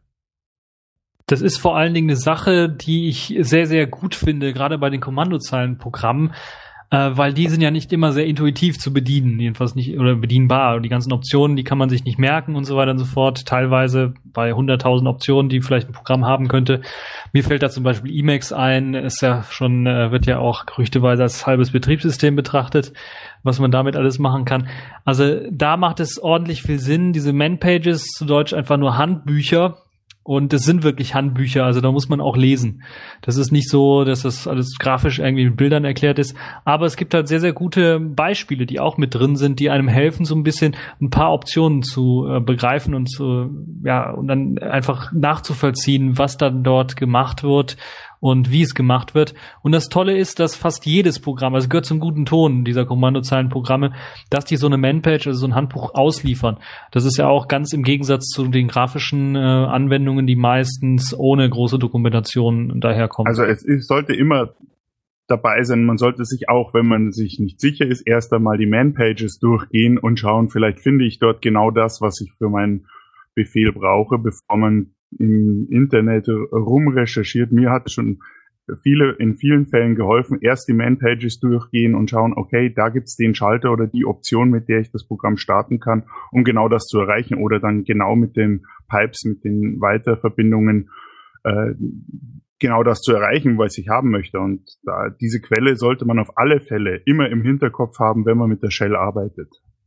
Das ist vor allen Dingen eine Sache, die ich sehr, sehr gut finde, gerade bei den Kommandozeilenprogrammen, äh, weil die sind ja nicht immer sehr intuitiv zu bedienen, jedenfalls nicht, oder bedienbar. Und die ganzen Optionen, die kann man sich nicht merken und so weiter und so fort. Teilweise bei hunderttausend Optionen, die vielleicht ein Programm haben könnte. Mir fällt da zum Beispiel Emacs ein, ist ja schon, äh, wird ja auch gerüchteweise als halbes Betriebssystem betrachtet, was man damit alles machen kann. Also da macht es ordentlich viel Sinn, diese Man-Pages, zu Deutsch einfach nur Handbücher. Und das sind wirklich Handbücher, also da muss man auch lesen. Das ist nicht so, dass das alles grafisch irgendwie mit Bildern erklärt ist. Aber es gibt halt sehr, sehr gute Beispiele, die auch mit drin sind, die einem helfen, so ein bisschen ein paar Optionen zu äh, begreifen und zu, ja, und dann einfach nachzuvollziehen, was dann dort gemacht wird und wie es gemacht wird. Und das Tolle ist, dass fast jedes Programm, also gehört zum guten Ton dieser Kommandozeilenprogramme, dass die so eine Man-Page, also so ein Handbuch ausliefern. Das ist ja auch ganz im Gegensatz zu den grafischen äh, Anwendungen, die meistens ohne große Dokumentation daherkommen. Also es, es sollte immer dabei sein, man sollte sich auch, wenn man sich nicht sicher ist, erst einmal die Man-Pages durchgehen und schauen, vielleicht finde ich dort genau das, was ich für meinen Befehl brauche, bevor man im Internet rumrecherchiert. Mir hat schon viele, in vielen Fällen geholfen, erst die Man-Pages durchgehen und schauen, okay, da gibt's den Schalter oder die Option, mit der ich das Programm starten kann, um genau das zu erreichen, oder dann genau mit den Pipes, mit den Weiterverbindungen äh, genau das zu erreichen, was ich haben möchte. Und da, diese Quelle sollte man auf alle Fälle immer im Hinterkopf haben, wenn man mit der Shell arbeitet.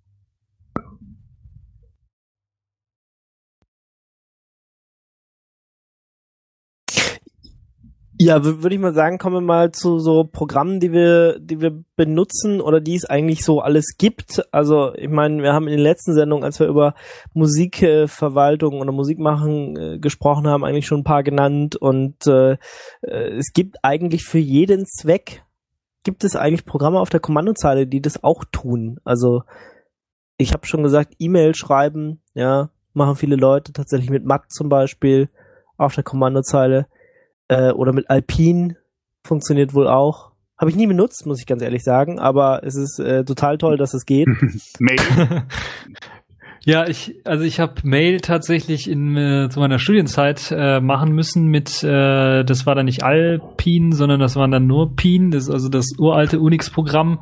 Ja, würde ich mal sagen, kommen wir mal zu so Programmen, die wir, die wir benutzen oder die es eigentlich so alles gibt. Also ich meine, wir haben in den letzten Sendungen, als wir über Musikverwaltung oder Musikmachen äh, gesprochen haben, eigentlich schon ein paar genannt. Und äh, es gibt eigentlich für jeden Zweck, gibt es eigentlich Programme auf der Kommandozeile, die das auch tun. Also ich habe schon gesagt, E-Mail schreiben, ja, machen viele Leute tatsächlich mit M A T zum Beispiel auf der Kommandozeile. Äh, oder mit Alpine funktioniert wohl auch. Habe ich nie benutzt, muss ich ganz ehrlich sagen, aber es ist äh, total toll, dass es geht. Mail. Ja, ich, also ich habe Mail tatsächlich in äh, zu meiner Studienzeit äh, machen müssen mit, äh, das war dann nicht Alpine, sondern das waren dann nur Pine, das ist also das uralte Unix-Programm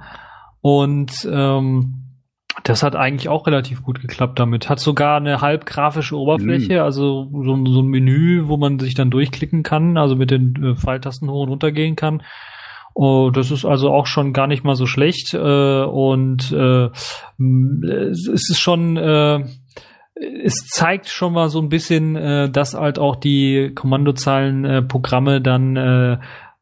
und ähm, das hat eigentlich auch relativ gut geklappt damit. Hat sogar eine halb grafische Oberfläche, mhm. also so, so ein Menü, wo man sich dann durchklicken kann, also mit den äh, Pfeiltasten hoch und runter gehen kann. Oh, das ist also auch schon gar nicht mal so schlecht. Äh, und äh, es ist schon, äh, es zeigt schon mal so ein bisschen, äh, dass halt auch die Kommandozeilen-Programme äh, dann äh,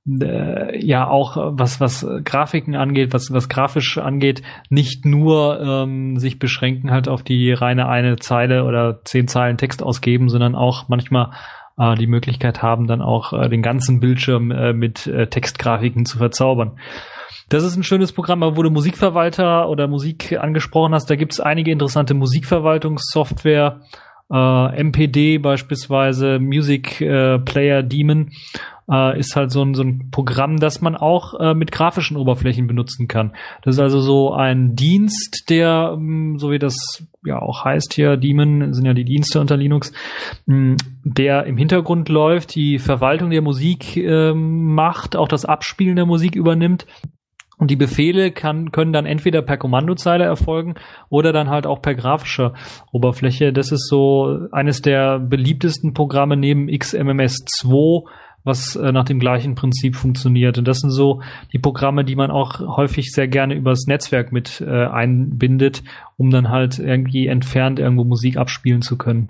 Äh, ja auch was was Grafiken angeht, was was grafisch angeht, nicht nur ähm, sich beschränken halt auf die reine eine Zeile oder zehn Zeilen Text ausgeben, sondern auch manchmal äh, die Möglichkeit haben, dann auch äh, den ganzen Bildschirm äh, mit äh, Textgrafiken zu verzaubern. Das ist ein schönes Programm, aber wo du Musikverwalter oder Musik angesprochen hast, da gibt es einige interessante Musikverwaltungssoftware, äh, M P D beispielsweise, Music äh, Player Daemon. Uh, ist halt so ein, so ein Programm, das man auch uh, mit grafischen Oberflächen benutzen kann. Das ist also so ein Dienst, der, um, so wie das ja auch heißt hier, Daemon sind ja die Dienste unter Linux, um, der im Hintergrund läuft, die Verwaltung der Musik ähm, macht, auch das Abspielen der Musik übernimmt. Und die Befehle kann, können dann entweder per Kommandozeile erfolgen oder dann halt auch per grafischer Oberfläche. Das ist so eines der beliebtesten Programme neben X M M S zwei, was äh, nach dem gleichen Prinzip funktioniert. Und das sind so die Programme, die man auch häufig sehr gerne übers Netzwerk mit äh, einbindet, um dann halt irgendwie entfernt irgendwo Musik abspielen zu können.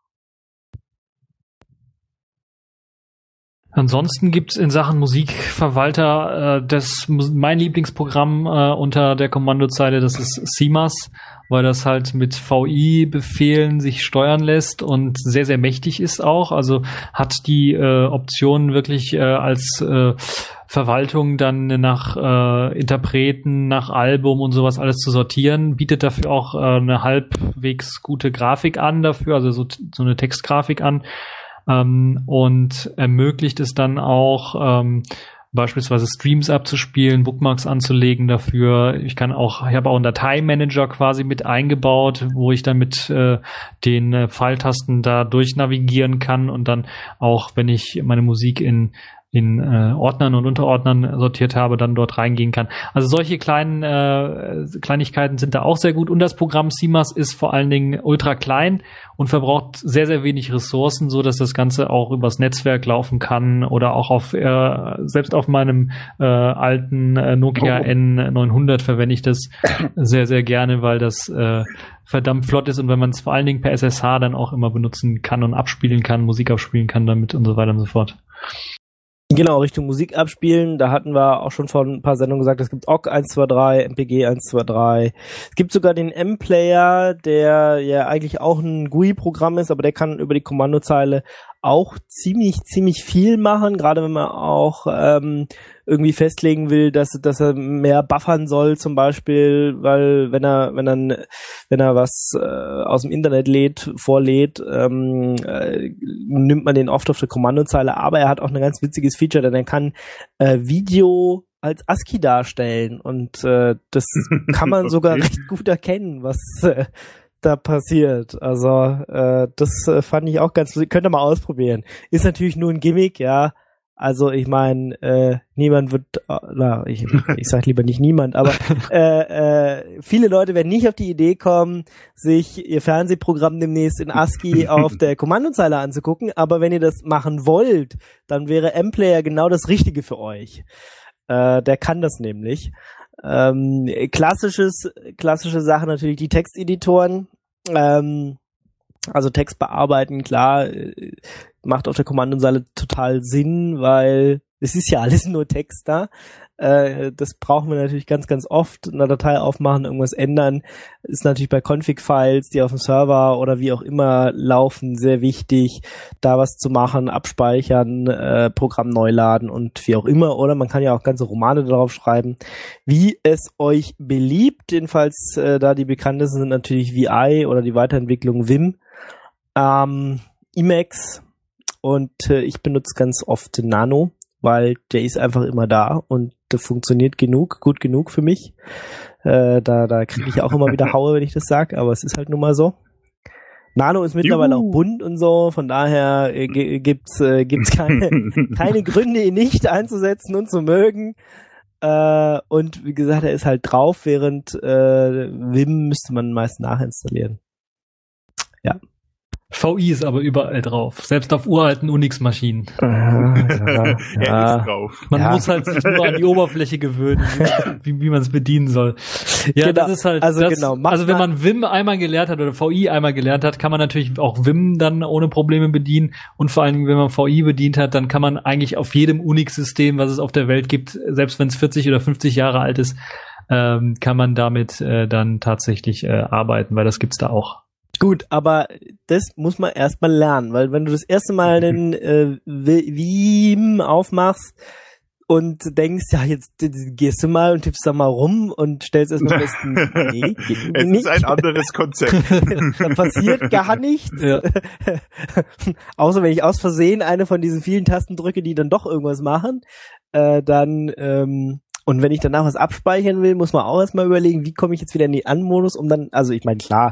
Ansonsten gibt's in Sachen Musikverwalter äh, das mein Lieblingsprogramm äh, unter der Kommandozeile, das ist C M A S, weil das halt mit V I-Befehlen sich steuern lässt und sehr, sehr mächtig ist auch. Also hat die äh, Option wirklich äh, als äh, Verwaltung dann nach äh, Interpreten, nach Album und sowas alles zu sortieren, bietet dafür auch äh, eine halbwegs gute Grafik an dafür, also so, so eine Textgrafik an. Ähm, und ermöglicht es dann auch ähm, beispielsweise Streams abzuspielen, Bookmarks anzulegen dafür. Ich kann auch, ich habe auch einen Dateimanager quasi mit eingebaut, wo ich dann mit äh, den äh, Pfeiltasten da durchnavigieren kann und dann auch, wenn ich meine Musik in in äh, Ordnern und Unterordnern sortiert habe, dann dort reingehen kann. Also solche kleinen äh, Kleinigkeiten sind da auch sehr gut. Und das Programm C M A S ist vor allen Dingen ultra klein und verbraucht sehr, sehr wenig Ressourcen, so dass das Ganze auch übers Netzwerk laufen kann oder auch auf äh, selbst auf meinem äh, alten äh, Nokia N neunhundert verwende ich das sehr, sehr gerne, weil das äh, verdammt flott ist und wenn man es vor allen Dingen per S S H dann auch immer benutzen kann und abspielen kann, Musik abspielen kann damit und so weiter und so fort. Genau, Richtung Musik abspielen, da hatten wir auch schon vor ein paar Sendungen gesagt, es gibt O G eins zwei drei, M P G eins zwei drei, es gibt sogar den M-Player, der ja eigentlich auch ein G U I-Programm ist, aber der kann über die Kommandozeile auch ziemlich, ziemlich viel machen, gerade wenn man auch ähm, irgendwie festlegen will, dass, dass er mehr buffern soll zum Beispiel, weil wenn er, wenn er, wenn er was äh, aus dem Internet lädt, vorlädt, ähm, äh, nimmt man den oft auf der Kommandozeile, aber er hat auch ein ganz witziges Feature, denn er kann äh, Video als ASCII darstellen und äh, das kann man sogar okay. recht gut erkennen, was äh, da passiert. Also äh, das äh, fand ich auch ganz, könnt ihr mal ausprobieren. Ist natürlich nur ein Gimmick, ja, Also ich meine, äh, niemand wird, äh, na, ich, ich sag lieber nicht niemand, aber äh, äh, viele Leute werden nicht auf die Idee kommen, sich ihr Fernsehprogramm demnächst in ASCII auf der Kommandozeile anzugucken, aber wenn ihr das machen wollt, dann wäre M-Player genau das Richtige für euch. Äh, der kann das nämlich. Ähm, klassisches, klassische Sache natürlich die Texteditoren, ähm, also Text bearbeiten, klar, macht auf der Kommandozeile total Sinn, weil es ist ja alles nur Text da. Äh, das brauchen wir natürlich ganz, ganz oft. Eine Datei aufmachen, irgendwas ändern, ist natürlich bei Config-Files, die auf dem Server oder wie auch immer laufen, sehr wichtig, da was zu machen, abspeichern, äh, Programm neu laden und wie auch immer. Oder man kann ja auch ganze Romane darauf schreiben, wie es euch beliebt. Jedenfalls äh, da die bekanntesten sind natürlich V I oder die Weiterentwicklung Vim. Ähm, Emacs und äh, ich benutze ganz oft Nano, weil der ist einfach immer da und der funktioniert genug, gut genug für mich. Äh, da da kriege ich auch immer wieder Haue, wenn ich das sage, aber es ist halt nun mal so. Nano ist mittlerweile Juhu. Auch bunt und so, von daher äh, g- gibt's äh, gibt's keine keine Gründe, ihn nicht einzusetzen und zu mögen. Äh, und wie gesagt, er ist halt drauf, während äh, Vim müsste man meist nachinstallieren. Ja. V I ist aber überall drauf, selbst auf uralten Unix-Maschinen. Ja, ja, er ist drauf. Man ja. muss halt sich nur an die Oberfläche gewöhnen, wie, wie man es bedienen soll. Ja, genau. das ist halt, also, das, genau. Mach also wenn man Vim einmal gelernt hat oder V I einmal gelernt hat, kann man natürlich auch Vim dann ohne Probleme bedienen und vor allen Dingen, wenn man V I bedient hat, dann kann man eigentlich auf jedem Unix-System, was es auf der Welt gibt, selbst wenn es vierzig oder fünfzig Jahre alt ist, ähm, kann man damit äh, dann tatsächlich äh, arbeiten, weil das gibt's da auch. Gut, aber das muss man erstmal lernen, weil wenn du das erste Mal den äh, Vim aufmachst und denkst, ja, jetzt gehst du mal und tippst da mal rum und stellst erstmal fest, nee, geht es nicht. ist ein anderes Konzept. Da passiert gar nichts. Ja. Außer wenn ich aus Versehen eine von diesen vielen Tasten drücke, die dann doch irgendwas machen, äh, dann ähm, und wenn ich danach was abspeichern will, muss man auch erstmal überlegen, wie komme ich jetzt wieder in die An-Modus, um dann, also ich meine, klar,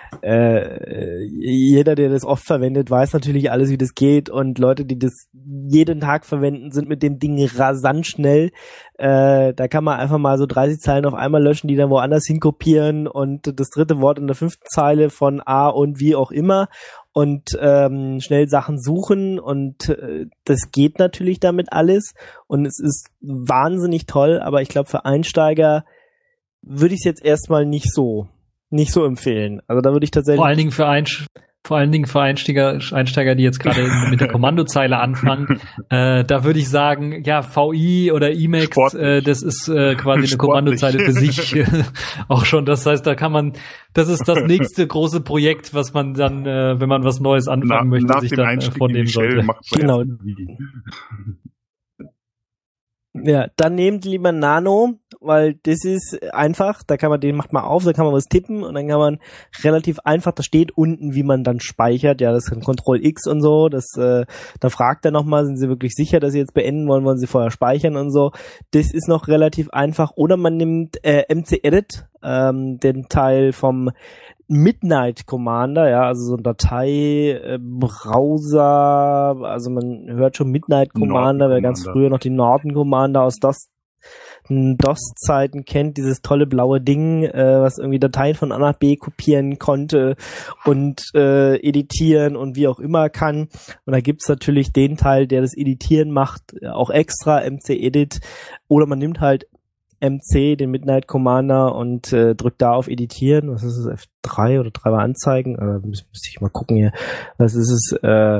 äh, jeder, der das oft verwendet, weiß natürlich alles, wie das geht und Leute, die das jeden Tag verwenden, sind mit dem Ding rasant schnell. Äh, da kann man einfach mal so dreißig Zeilen auf einmal löschen, die dann woanders hinkopieren und das dritte Wort in der fünften Zeile von A und wie auch immer und ähm, schnell Sachen suchen und äh, das geht natürlich damit alles und es ist wahnsinnig toll, aber ich glaube für Einsteiger würde ich es jetzt erstmal nicht so nicht so empfehlen. Also da würde ich tatsächlich vor allen Dingen für Einsch- vor allen Dingen für Einsteiger, Einsteiger, die jetzt gerade mit der Kommandozeile anfangen, äh, da würde ich sagen, ja, V I oder Emacs, äh, das ist äh, quasi eine Sportlich. Kommandozeile für sich äh, auch schon. Das heißt, da kann man, das ist das nächste große Projekt, was man dann, äh, wenn man was Neues anfangen Na, möchte, nach sich dem dann äh, Einstieg vornehmen in die Shell sollte. macht man Genau. erst wie. Ja, dann nehmt lieber Nano, weil das ist einfach, da kann man, den macht man auf, da kann man was tippen und dann kann man relativ einfach, da steht unten, wie man dann speichert, ja, das kann Control X und so, das, äh, da fragt er nochmal, sind Sie wirklich sicher, dass Sie jetzt beenden wollen, wollen Sie vorher speichern und so, das ist noch relativ einfach, oder man nimmt äh, M C Edit, ähm, den Teil vom Midnight Commander, ja, also so ein Datei-Browser, äh, also man hört schon Midnight Commander, wer ganz früher noch die Norton Commander aus DOS, DOS-Zeiten kennt, dieses tolle blaue Ding, äh, was irgendwie Dateien von A nach B kopieren konnte und äh, editieren und wie auch immer kann. Und da gibt's natürlich den Teil, der das Editieren macht, auch extra, M C Edit, oder man nimmt halt M C, den Midnight Commander und äh, drückt da auf Editieren. Was ist es? F drei oder drei mal anzeigen? Äh, müsste ich mal gucken hier. Was ist es? Äh,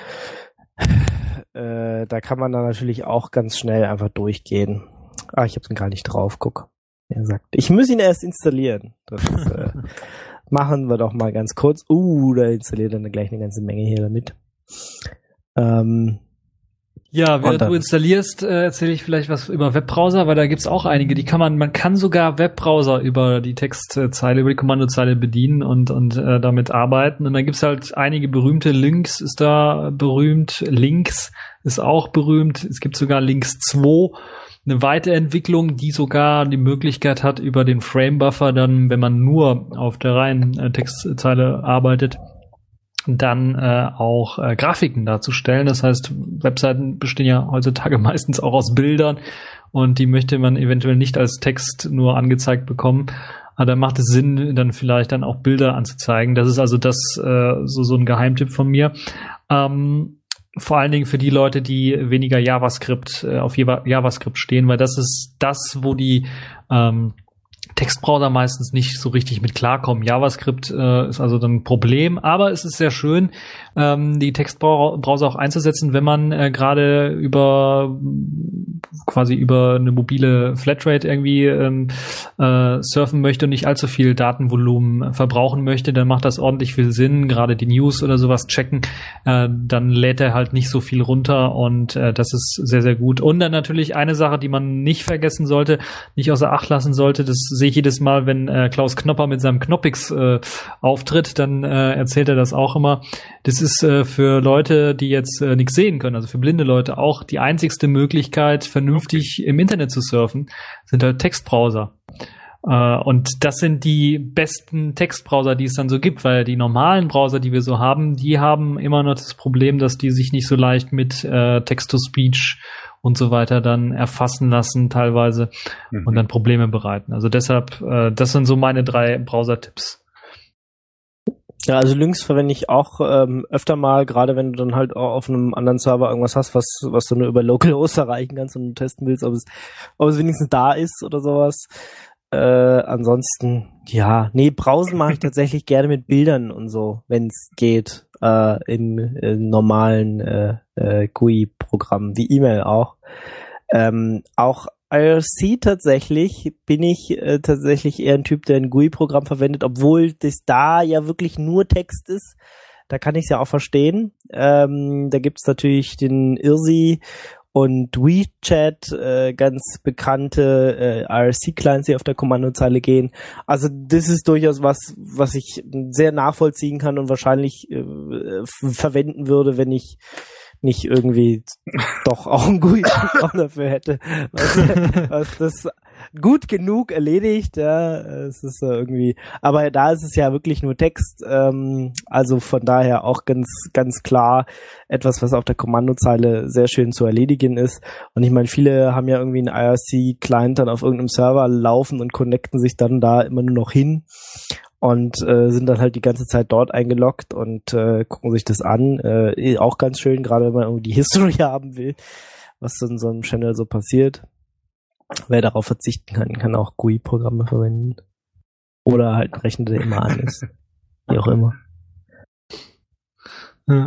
äh, da kann man dann natürlich auch ganz schnell einfach durchgehen. Ah, ich habe ihn gar nicht drauf. Guck. Er sagt, ich muss ihn erst installieren. Das äh, machen wir doch mal ganz kurz. Uh, da installiert er dann gleich eine ganze Menge hier damit. Ähm, Ja, während du installierst, äh, erzähle ich vielleicht was über Webbrowser, weil da gibt's auch einige, die kann man, man kann sogar Webbrowser über die Textzeile, über die Kommandozeile bedienen und und äh, damit arbeiten. Und dann gibt's halt einige berühmte Links, ist da berühmt, Links ist auch berühmt, es gibt sogar Links zwei, eine Weiterentwicklung, die sogar die Möglichkeit hat, über den Frame-Buffer dann, wenn man nur auf der reinen äh, Textzeile arbeitet, dann äh, auch äh, Grafiken darzustellen. Das heißt, Webseiten bestehen ja heutzutage meistens auch aus Bildern und die möchte man eventuell nicht als Text nur angezeigt bekommen. Aber da macht es Sinn, dann vielleicht dann auch Bilder anzuzeigen. Das ist also das äh, so so ein Geheimtipp von mir. Ähm, vor allen Dingen für die Leute, die weniger JavaScript äh, auf JavaScript stehen, weil das ist das, wo die ähm, Textbrowser meistens nicht so richtig mit klarkommen. JavaScript äh, ist also dann ein Problem, aber es ist sehr schön, ähm, die Textbrowser auch einzusetzen, wenn man äh, gerade über quasi über eine mobile Flatrate irgendwie ähm, äh, surfen möchte und nicht allzu viel Datenvolumen verbrauchen möchte, dann macht das ordentlich viel Sinn, gerade die News oder sowas checken, äh, dann lädt er halt nicht so viel runter und äh, das ist sehr, sehr gut. Und dann natürlich eine Sache, die man nicht vergessen sollte, nicht außer Acht lassen sollte, das sehe ich jedes Mal, wenn äh, Klaus Knopper mit seinem Knoppix äh, auftritt, dann äh, erzählt er das auch immer. Das ist äh, für Leute, die jetzt äh, nichts sehen können, also für blinde Leute auch die einzigste Möglichkeit, vernünftig im Internet zu surfen, sind halt Textbrowser. Äh, und das sind die besten Textbrowser, die es dann so gibt, weil die normalen Browser, die wir so haben, die haben immer noch das Problem, dass die sich nicht so leicht mit äh, Text-to-Speech und so weiter dann erfassen lassen teilweise mhm. und dann Probleme bereiten. Also deshalb, äh, das sind so meine drei Browser-Tipps. Ja, also Lynx verwende ich auch ähm, öfter mal, gerade wenn du dann halt auch auf einem anderen Server irgendwas hast, was was du nur über Localhost erreichen kannst und testen willst, ob es ob es wenigstens da ist oder sowas. Äh, ansonsten, ja, nee, browsen mache ich tatsächlich gerne mit Bildern und so, wenn es geht, äh, im, im normalen äh, äh, G U I-Programm, wie E-Mail auch. Ähm, auch I R C tatsächlich bin ich äh, tatsächlich eher ein Typ, der ein G U I-Programm verwendet, obwohl das da ja wirklich nur Text ist. Da kann ich es ja auch verstehen. Ähm, da gibt's natürlich den I R S I und WeChat, äh, ganz bekannte äh, I R C-Clients, die auf der Kommandozeile gehen. Also das ist durchaus was, was ich sehr nachvollziehen kann und wahrscheinlich äh, f- verwenden würde, wenn ich nicht irgendwie doch auch ein G U I-Programm dafür hätte, was, was das gut genug erledigt, ja, es ist irgendwie, aber da ist es ja wirklich nur Text, ähm, also von daher auch ganz, ganz klar etwas, was auf der Kommandozeile sehr schön zu erledigen ist. Und ich meine, viele haben ja irgendwie einen I R C-Client dann auf irgendeinem Server laufen und connecten sich dann da immer nur noch hin und äh, sind dann halt die ganze Zeit dort eingeloggt und äh, gucken sich das an. Äh, auch ganz schön, gerade wenn man irgendwie die History haben will, was in so einem Channel so passiert. Wer darauf verzichten kann, kann auch G U I-Programme verwenden. Oder halt einen Rechner, der immer an ist. Wie auch immer. Ja.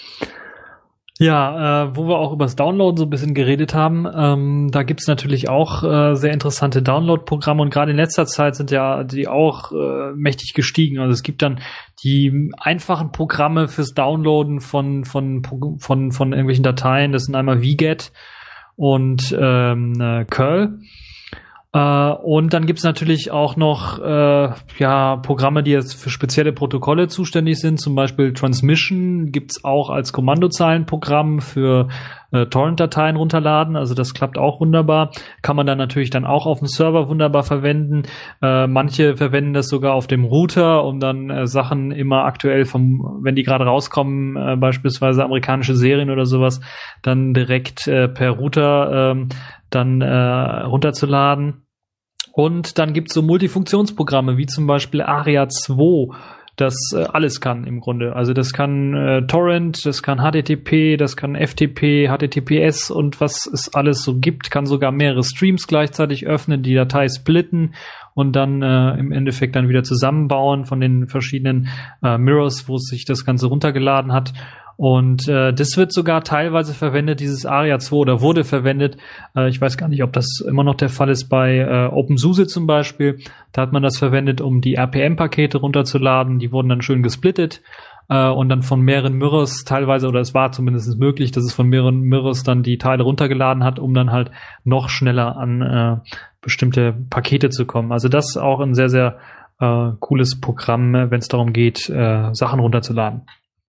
Ja, äh, wo wir auch über das Downloaden so ein bisschen geredet haben, ähm, da gibt's natürlich auch äh, sehr interessante Download-Programme und gerade in letzter Zeit sind ja die auch äh, mächtig gestiegen. Also es gibt dann die einfachen Programme fürs Downloaden von von von von irgendwelchen Dateien. Das sind einmal wget und ähm, äh, curl. Uh, und dann gibt's natürlich auch noch uh, ja Programme, die jetzt für spezielle Protokolle zuständig sind. Zum Beispiel Transmission gibt's auch als Kommandozeilenprogramm für uh, Torrent-Dateien runterladen. Also das klappt auch wunderbar. Kann man dann natürlich dann auch auf dem Server wunderbar verwenden. Uh, manche verwenden das sogar auf dem Router, um dann uh, Sachen immer aktuell vom, wenn die gerade rauskommen, uh, beispielsweise amerikanische Serien oder sowas, dann direkt uh, per Router uh, dann äh, runterzuladen. Und dann gibt's so Multifunktionsprogramme, wie zum Beispiel Aria zwei, das äh, alles kann im Grunde. Also das kann äh, Torrent, das kann H T T P, das kann F T P, H T T P S und was es alles so gibt, kann sogar mehrere Streams gleichzeitig öffnen, die Datei splitten und dann äh, im Endeffekt dann wieder zusammenbauen von den verschiedenen äh, Mirrors, wo sich das Ganze runtergeladen hat. Und äh, das wird sogar teilweise verwendet, dieses Aria zwei, oder wurde verwendet. Äh, ich weiß gar nicht, ob das immer noch der Fall ist bei äh, OpenSUSE zum Beispiel. Da hat man das verwendet, um die R P M-Pakete runterzuladen. Die wurden dann schön gesplittet äh, und dann von mehreren Mirrors teilweise, oder es war zumindest möglich, dass es von mehreren Mirrors dann die Teile runtergeladen hat, um dann halt noch schneller an äh, bestimmte Pakete zu kommen. Also das ist auch ein sehr, sehr äh, cooles Programm, wenn es darum geht, äh, Sachen runterzuladen.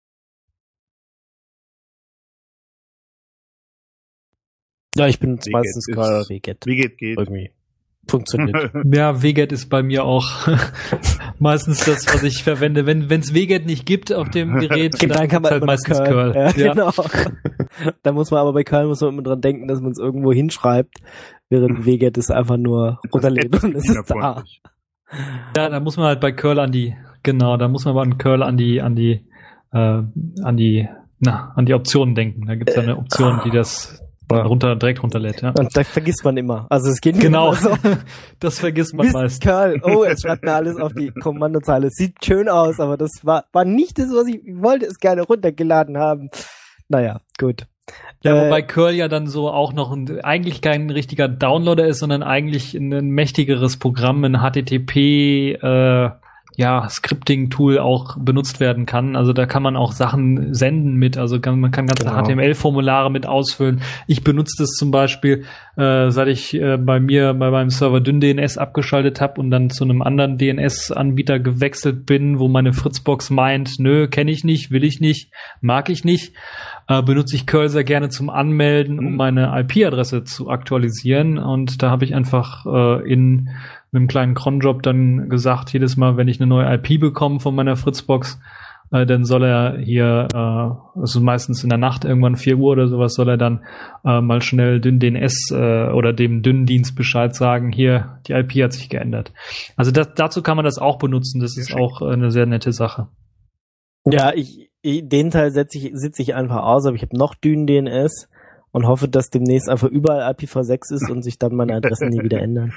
Ja, ich bin meistens gerade wget. wget geht. Irgendwie funktioniert. Ja, wget ist bei mir auch meistens das, was ich verwende. Wenn es W G E T nicht gibt auf dem Gerät, dann, dann kann man halt meistens Curl. Curl. Ja, ja. Genau. Da muss man aber bei Curl muss man immer dran denken, dass man es irgendwo hinschreibt, während W G E T es einfach nur runterlädt und es ist da. Ja, da muss man halt bei Curl an die, genau, da muss man aber an Curl an die, an die, äh, an die, na, an die Optionen denken. Da gibt's ja eine Option, die das dann runter, direkt runterlädt, ja. Und da vergisst man immer. Also es geht nicht genau. immer so. Das vergisst man Mist, meist. Curl. Oh, es schreibt mir alles auf die Kommandozeile. Sieht schön aus, aber das war, war nicht das, was ich, ich wollte es gerne runtergeladen haben. Naja, gut. Ja, äh, wobei Curl ja dann so auch noch ein, eigentlich kein richtiger Downloader ist, sondern eigentlich ein, ein mächtigeres Programm, ein H T T P, äh, ja, Scripting-Tool auch benutzt werden kann. Also da kann man auch Sachen senden mit, also kann, man kann ganze genau. H T M L-Formulare mit ausfüllen. Ich benutze das zum Beispiel, äh, seit ich äh, bei mir bei meinem Server DynDNS abgeschaltet habe und dann zu einem anderen D N S-Anbieter gewechselt bin, wo meine Fritzbox meint, nö, kenne ich nicht, will ich nicht, mag ich nicht, äh, benutze ich Curl sehr gerne zum Anmelden, um meine I P-Adresse zu aktualisieren. Und da habe ich einfach äh, in mit einem kleinen Cronjob dann gesagt, jedes Mal, wenn ich eine neue I P bekomme von meiner Fritzbox, äh, dann soll er hier, äh, also meistens in der Nacht, irgendwann vier Uhr oder sowas, soll er dann äh, mal schnell DynDNS äh, oder dem Dyn-Dienst Bescheid sagen, hier, die I P hat sich geändert. Also das, dazu kann man das auch benutzen, das ist auch äh, eine sehr nette Sache. Ja, ich, ich den Teil setze ich, sitze ich einfach aus, aber ich habe noch DynDNS und hoffe, dass demnächst einfach überall I P v sechs ist und sich dann meine Adressen nie wieder ändern.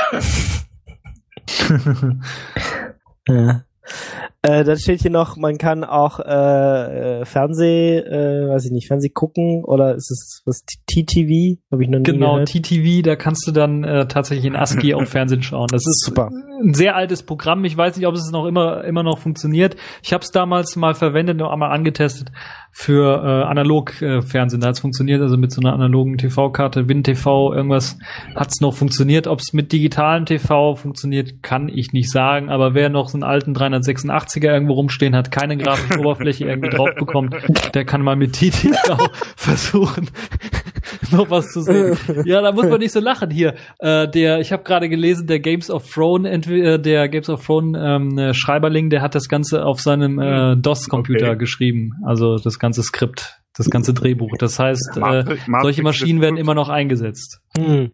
Ja. Äh, dann steht hier noch, man kann auch äh, Fernseh, äh, weiß ich nicht, Fernseh gucken oder ist es was T T V? Habe ich noch nie Genau, gehört. T T V, da kannst du dann äh, tatsächlich in ASCII auf Fernsehen schauen. Das ist super. Ein sehr altes Programm. Ich weiß nicht, ob es noch immer immer noch funktioniert. Ich habe es damals mal verwendet und einmal angetestet für äh, analog äh, Fernsehen. Da hat es funktioniert, also mit so einer analogen T V-Karte, WinTV, irgendwas hat es noch funktioniert. Ob es mit digitalem T V funktioniert, kann ich nicht sagen. Aber wer noch so einen alten dreihundertsechsundachtziger irgendwo rumstehen hat, keine grafische Oberfläche irgendwie drauf bekommt, der kann mal mit T T V versuchen, noch was zu sehen. Ja, da muss man nicht so lachen hier. Äh, der, ich habe gerade gelesen, der Games of Thrones, äh, der Games of Thrones ähm, Schreiberling, der hat das Ganze auf seinem äh, DOS-Computer Okay. geschrieben. Also das ganze Skript, das ganze Drehbuch. Das heißt, äh, Matrix- Matrix solche Maschinen ist werden gut. immer noch eingesetzt. Hm.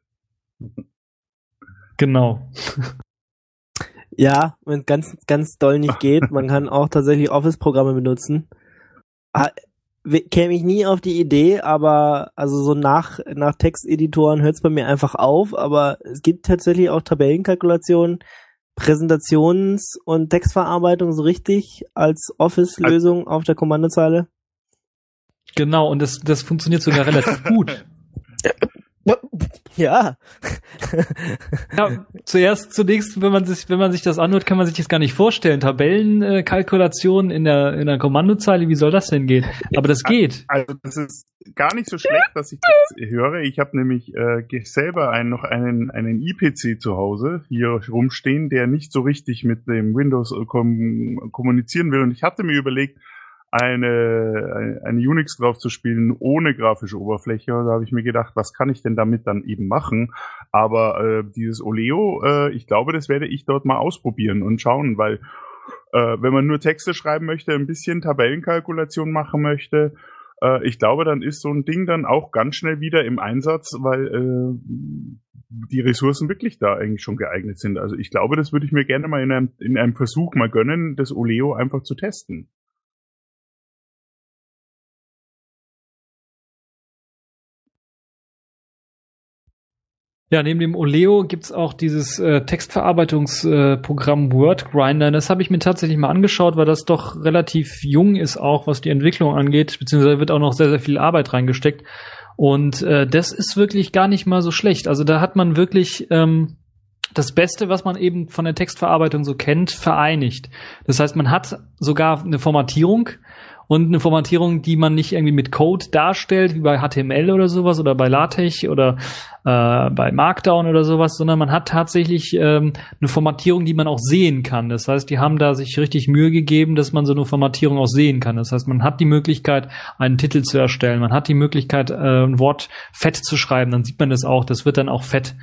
Genau. Ja, wenn es ganz, ganz doll nicht geht, man kann auch tatsächlich Office-Programme benutzen. Ah, we- käme ich nie auf die Idee, aber also so nach, nach Texteditoren hört es bei mir einfach auf, aber es gibt tatsächlich auch Tabellenkalkulationen, Präsentations- und Textverarbeitung so richtig als Office-Lösung auf der Kommandozeile. Genau, und das, das funktioniert sogar relativ gut. Ja. Ja, zuerst, zunächst, wenn man sich, wenn man sich das anhört, kann man sich das gar nicht vorstellen. Tabellenkalkulation in der, in der Kommandozeile, wie soll das denn gehen? Aber das geht. Also das ist gar nicht so schlecht, dass ich das höre. Ich habe nämlich äh, selber einen, noch einen, einen I P C zu Hause hier rumstehen, der nicht so richtig mit dem Windows äh, kom- kommunizieren will. Und ich hatte mir überlegt, eine, eine Unix drauf zu spielen ohne grafische Oberfläche. Da habe ich mir gedacht, was kann ich denn damit dann eben machen? Aber äh, dieses Oleo, äh, ich glaube, das werde ich dort mal ausprobieren und schauen, weil äh, wenn man nur Texte schreiben möchte, ein bisschen Tabellenkalkulation machen möchte, äh, ich glaube, dann ist so ein Ding dann auch ganz schnell wieder im Einsatz, weil äh, die Ressourcen wirklich da eigentlich schon geeignet sind. Also ich glaube, das würde ich mir gerne mal in einem, in einem Versuch mal gönnen, das Oleo einfach zu testen. Ja, neben dem Oleo gibt's auch dieses äh, Textverarbeitungsprogramm äh, WordGrinder. Das habe ich mir tatsächlich mal angeschaut, weil das doch relativ jung ist, auch was die Entwicklung angeht, beziehungsweise wird auch noch sehr, sehr viel Arbeit reingesteckt. Und äh, das ist wirklich gar nicht mal so schlecht. Also da hat man wirklich ähm, das Beste, was man eben von der Textverarbeitung so kennt, vereinigt. Das heißt, man hat sogar eine Formatierung und eine Formatierung, die man nicht irgendwie mit Code darstellt, wie bei H T M L oder sowas oder bei LaTeX oder äh, bei Markdown oder sowas, sondern man hat tatsächlich ähm, eine Formatierung, die man auch sehen kann. Das heißt, die haben da sich richtig Mühe gegeben, dass man so eine Formatierung auch sehen kann. Das heißt, man hat die Möglichkeit, einen Titel zu erstellen. Man hat die Möglichkeit, äh, ein Wort fett zu schreiben. Dann sieht man das auch. Das wird dann auch fett.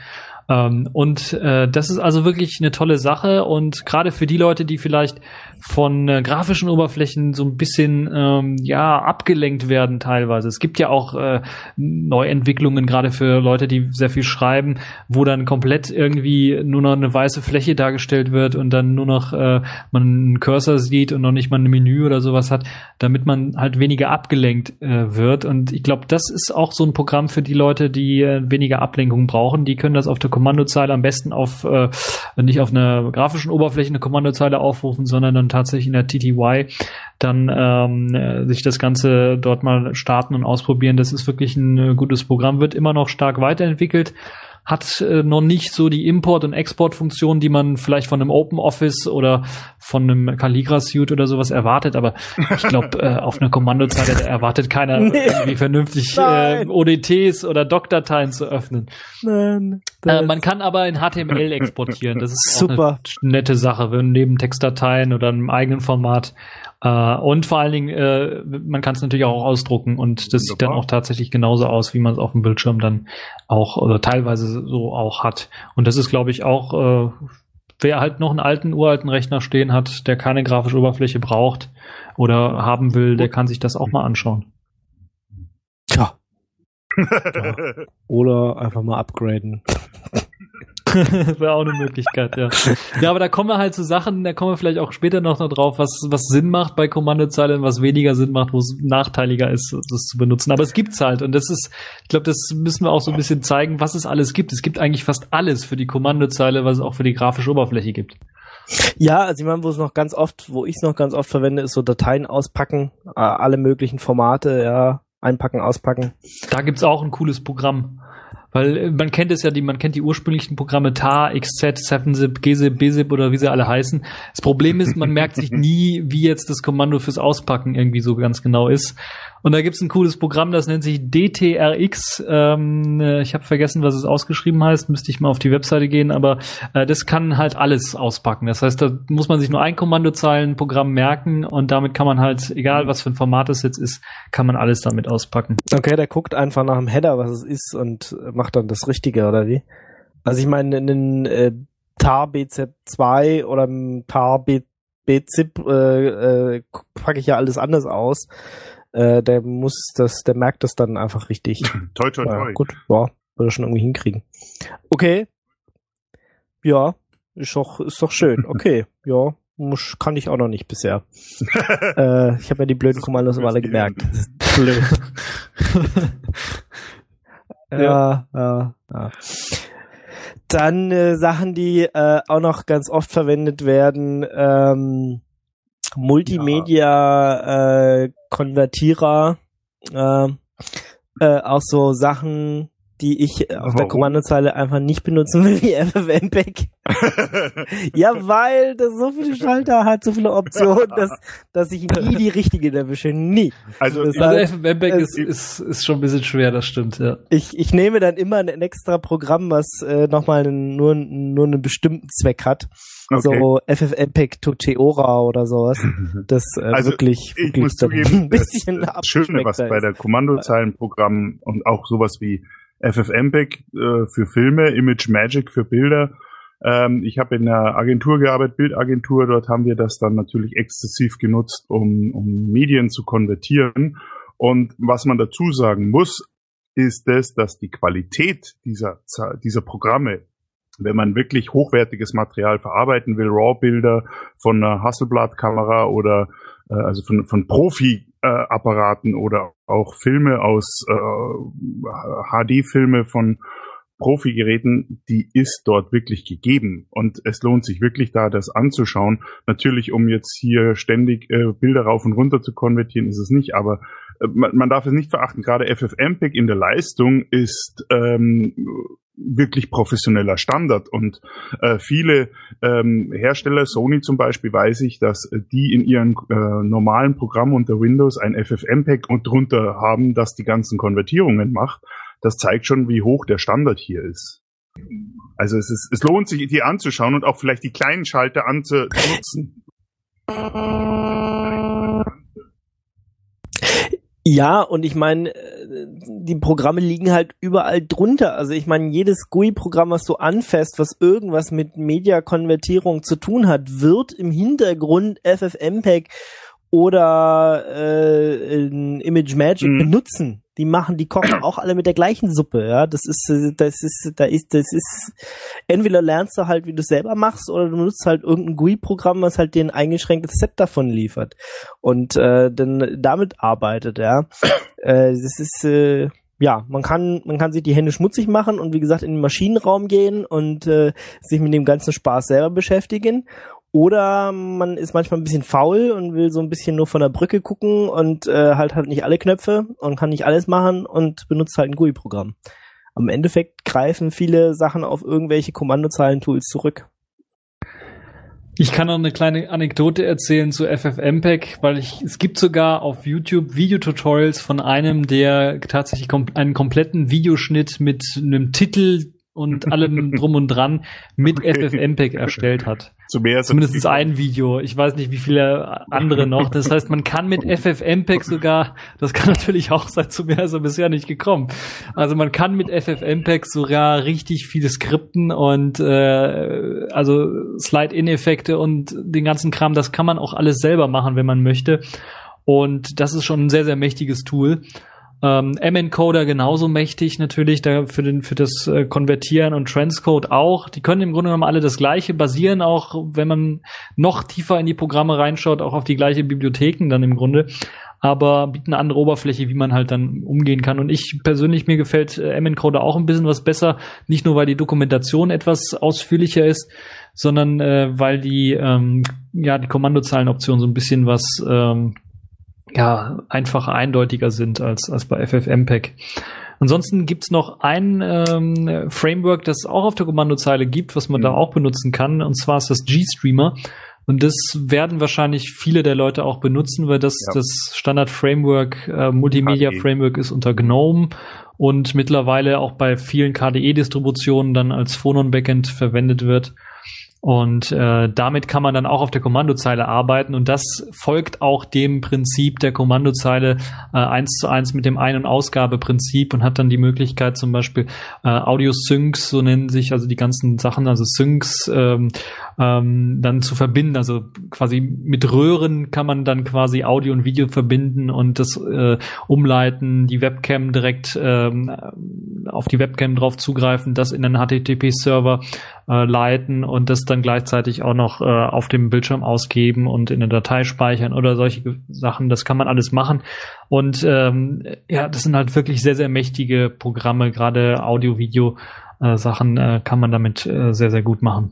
Ähm, und äh, das ist also wirklich eine tolle Sache und gerade für die Leute, die vielleicht von äh, grafischen Oberflächen so ein bisschen ähm, ja abgelenkt werden teilweise. Es gibt ja auch äh, Neuentwicklungen gerade für Leute, die sehr viel schreiben, wo dann komplett irgendwie nur noch eine weiße Fläche dargestellt wird und dann nur noch äh, man einen Cursor sieht und noch nicht mal ein Menü oder sowas hat, damit man halt weniger abgelenkt äh, wird. Und ich glaube, das ist auch so ein Programm für die Leute, die äh, weniger Ablenkung brauchen. Die können das auf der Kommandozeile am besten auf äh, nicht auf einer grafischen Oberfläche eine Kommandozeile aufrufen, sondern dann tatsächlich in der T T Y dann ähm, sich das Ganze dort mal starten und ausprobieren. Das ist wirklich ein äh, gutes Programm, wird immer noch stark weiterentwickelt, hat äh, noch nicht so die Import- und Export-Funktion, die man vielleicht von einem OpenOffice oder von einem Calligra Suite oder sowas erwartet, aber ich glaube, äh, auf einer Kommandozeile erwartet keiner nee. irgendwie vernünftig äh, O D Ts oder Doc-Dateien zu öffnen. Nein, äh, man kann aber in H T M L exportieren, das ist super. Auch eine nette Sache, wenn neben Textdateien oder einem eigenen Format. Uh, und vor allen Dingen, äh, man kann es natürlich auch ausdrucken und das sieht dann auch tatsächlich genauso aus, wie man es auf dem Bildschirm dann auch oder teilweise so auch hat. Und das ist, glaube ich, auch, äh, wer halt noch einen alten, uralten Rechner stehen hat, der keine grafische Oberfläche braucht oder haben will, der kann sich das auch mal anschauen. Tja. Ja. Oder einfach mal upgraden. Wäre auch eine Möglichkeit, ja. Ja, aber da kommen wir halt zu Sachen, da kommen wir vielleicht auch später noch drauf, was, was Sinn macht bei Kommandozeilen, was weniger Sinn macht, wo es nachteiliger ist, das zu benutzen. Aber es gibt's halt und das ist, ich glaube, das müssen wir auch so ein bisschen zeigen, was es alles gibt. Es gibt eigentlich fast alles für die Kommandozeile, was es auch für die grafische Oberfläche gibt. Ja, also ich meine, wo es noch ganz oft, wo ich es noch ganz oft verwende, ist so Dateien auspacken, alle möglichen Formate, ja, einpacken, auspacken. Da gibt's auch ein cooles Programm. Weil man kennt es ja, die, man kennt die ursprünglichen Programme T A, X Z, seven zip, G zip, B zip oder wie sie alle heißen. Das Problem ist, man merkt sich nie, wie jetzt das Kommando fürs Auspacken irgendwie so ganz genau ist. Und da gibt's ein cooles Programm, das nennt sich D T R X. Ähm, ich habe vergessen, was es ausgeschrieben heißt, müsste ich mal auf die Webseite gehen, aber äh, das kann halt alles auspacken. Das heißt, da muss man sich nur ein Kommandozeilenprogramm merken und damit kann man halt, egal was für ein Format es jetzt ist, kann man alles damit auspacken. Okay, der guckt einfach nach dem Header, was es ist und macht dann das Richtige, oder wie? Also ich meine, in den äh, T A R B Z zwei oder im T A R B zip äh, äh, packe ich ja alles anders aus. Äh, der muss das, der merkt das dann einfach richtig. toi, toi, toi. Ja, gut, ja, würde er schon irgendwie hinkriegen. Okay. Ja, ist doch, ist doch schön. Okay, ja, muss, kann ich auch noch nicht bisher. äh, ich habe mir die blöden Kommandos immer alle gemerkt. Das ist blöd. ja, ja, ja. Dann äh, Sachen, die äh, auch noch ganz oft verwendet werden, ähm, Multimedia äh, Konvertierer, äh, äh, auch so Sachen, die ich auf Warum? der Kommandozeile einfach nicht benutzen will, wie F F mpeg. Ja, weil das so viele Schalter hat, so viele Optionen, dass, dass ich nie die richtige erwische. Nie. Also, das also heißt, F F mpeg ist, ist, ist schon ein bisschen schwer, das stimmt, ja. Ich, ich nehme dann immer ein extra Programm, was äh, nochmal nur, nur einen bestimmten Zweck hat. Okay. So F F mpeg to Theora oder sowas. Das äh, also wirklich, ich wirklich muss zugeben, ein bisschen das, das Schöne, was bei der Kommandozeilenprogramm und auch sowas wie F F mpeg äh, für Filme, ImageMagick für Bilder. Ähm, ich habe in einer Agentur gearbeitet, Bildagentur, dort haben wir das dann natürlich exzessiv genutzt, um, um Medien zu konvertieren. Und was man dazu sagen muss, ist es, dass die Qualität dieser, dieser Programme, wenn man wirklich hochwertiges Material verarbeiten will, RAW-Bilder von einer Hasselblad-Kamera oder äh, also von, von Profi-Apparaten äh, oder auch Filme aus äh, H D-Filme von Profi-Geräten, die ist dort wirklich gegeben. Und es lohnt sich wirklich da, das anzuschauen. Natürlich, um jetzt hier ständig äh, Bilder rauf und runter zu konvertieren, ist es nicht, aber äh, man, man darf es nicht verachten. Gerade F F mpeg in der Leistung ist ähm, wirklich professioneller Standard und äh, viele ähm, Hersteller, Sony zum Beispiel, weiß ich, dass die in ihren äh, normalen Programmen unter Windows ein F F mpeg und drunter haben, das die ganzen Konvertierungen macht. Das zeigt schon, wie hoch der Standard hier ist. Also es ist, es lohnt sich, die anzuschauen und auch vielleicht die kleinen Schalter anzunutzen. Ja, und ich meine, die Programme liegen halt überall drunter. Also ich meine, jedes G U I-Programm, was du anfasst, was irgendwas mit Media-Konvertierung zu tun hat, wird im Hintergrund FFmpeg oder äh, ImageMagick mhm. benutzen. Die machen, die kochen auch alle mit der gleichen Suppe, ja. Das ist, das ist, da ist, das ist, entweder lernst du halt, wie du es selber machst, oder du benutzt halt irgendein G U I-Programm, was halt dir ein eingeschränktes Set davon liefert und äh, dann damit arbeitet, ja. äh, das ist, äh, ja, man kann, man kann sich die Hände schmutzig machen und wie gesagt in den Maschinenraum gehen und äh, sich mit dem ganzen Spaß selber beschäftigen. Oder man ist manchmal ein bisschen faul und will so ein bisschen nur von der Brücke gucken und äh, halt halt nicht alle Knöpfe und kann nicht alles machen und benutzt halt ein G U I-Programm. Am Endeffekt greifen viele Sachen auf irgendwelche Kommandozeilen-Tools zurück. Ich kann noch eine kleine Anekdote erzählen zu FFmpeg, weil ich, es gibt sogar auf YouTube Videotutorials von einem, der tatsächlich kom- einen kompletten Videoschnitt mit einem Titel und allem drum und dran mit okay. FFmpeg erstellt hat. Zumindest ein Video. Ich weiß nicht, wie viele andere noch. Das heißt, man kann mit FFmpeg sogar, das kann natürlich auch seit Zumeerso bisher nicht gekommen. Also man kann mit FFmpeg sogar richtig viele Skripten und äh, also Slide-In-Effekte und den ganzen Kram, das kann man auch alles selber machen, wenn man möchte. Und das ist schon ein sehr, sehr mächtiges Tool. Ähm, M-Encoder genauso mächtig natürlich, da für den für das äh, Konvertieren und Transcode auch. Die können im Grunde genommen alle das Gleiche, basieren auch, wenn man noch tiefer in die Programme reinschaut, auch auf die gleiche Bibliotheken dann im Grunde, aber bieten eine andere Oberfläche, wie man halt dann umgehen kann. Und ich persönlich, mir gefällt äh, M-Encoder auch ein bisschen was besser, nicht nur, weil die Dokumentation etwas ausführlicher ist, sondern äh, weil die ähm, ja die Kommandozeilenoptionen so ein bisschen was ähm, ja, einfacher, eindeutiger sind als, als bei FFmpeg. Ansonsten gibt's noch ein ähm, Framework, das es auch auf der Kommandozeile gibt, was man mhm. da auch benutzen kann, und zwar ist das GStreamer. Und das werden wahrscheinlich viele der Leute auch benutzen, weil das ja. das Standard-Framework, äh, Multimedia-Framework ist unter GNOME und mittlerweile auch bei vielen K D E-Distributionen dann als Phonon-Backend verwendet wird. Und äh, damit kann man dann auch auf der Kommandozeile arbeiten und das folgt auch dem Prinzip der Kommandozeile äh, eins zu eins mit dem Ein- und Ausgabeprinzip und hat dann die Möglichkeit zum Beispiel äh, Audio-Syncs, so nennen sich also die ganzen Sachen, also Syncs ähm, ähm, dann zu verbinden, also quasi mit Röhren kann man dann quasi Audio und Video verbinden und das äh, umleiten, die Webcam direkt ähm, auf die Webcam drauf zugreifen, das in einen H T T P-Server äh, leiten und das dann gleichzeitig auch noch äh, auf dem Bildschirm ausgeben und in eine Datei speichern oder solche Sachen. Das kann man alles machen. Und ähm, ja, das sind halt wirklich sehr, sehr mächtige Programme. Gerade Audio-Video-Sachen äh, kann man damit äh, sehr, sehr gut machen.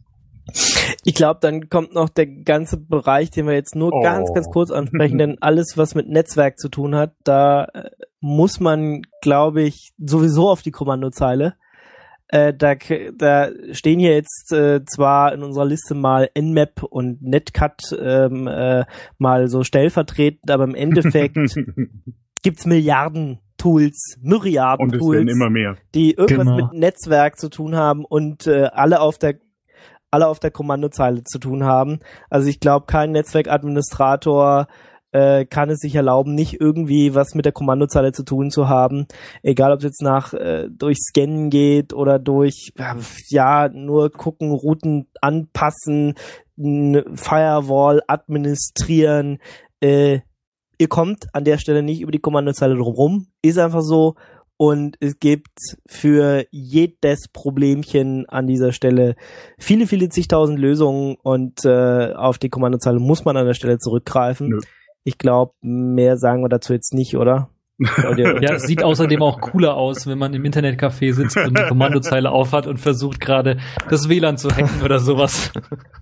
Ich glaube, dann kommt noch der ganze Bereich, den wir jetzt nur oh. ganz, ganz kurz ansprechen, denn alles, was mit Netzwerk zu tun hat, da äh, muss man, glaube ich, sowieso auf die Kommandozeile. Äh, da, da stehen hier jetzt äh, zwar in unserer Liste mal Nmap und Netcat ähm, äh, mal so stellvertretend, aber im Endeffekt gibt's Milliarden Tools, Myriaden und es Tools, werden immer mehr, die irgendwas genau. mit Netzwerk zu tun haben und äh, alle auf der alle auf der Kommandozeile zu tun haben. Also ich glaube, kein Netzwerkadministrator äh, kann es sich erlauben, nicht irgendwie was mit der Kommandozeile zu tun zu haben. Egal, ob es jetzt nach äh, durch Scannen geht oder durch ja nur gucken, Routen anpassen, Firewall administrieren. Äh, ihr kommt an der Stelle nicht über die Kommandozeile drum rum. Ist einfach so. Und es gibt für jedes Problemchen an dieser Stelle viele, viele zigtausend Lösungen und äh, auf die Kommandozeile muss man an der Stelle zurückgreifen. Nö. Ich glaube, mehr sagen wir dazu jetzt nicht, oder? Ja, es sieht außerdem auch cooler aus, wenn man im Internetcafé sitzt und die Kommandozeile aufhat und versucht gerade das W L A N zu hacken oder sowas.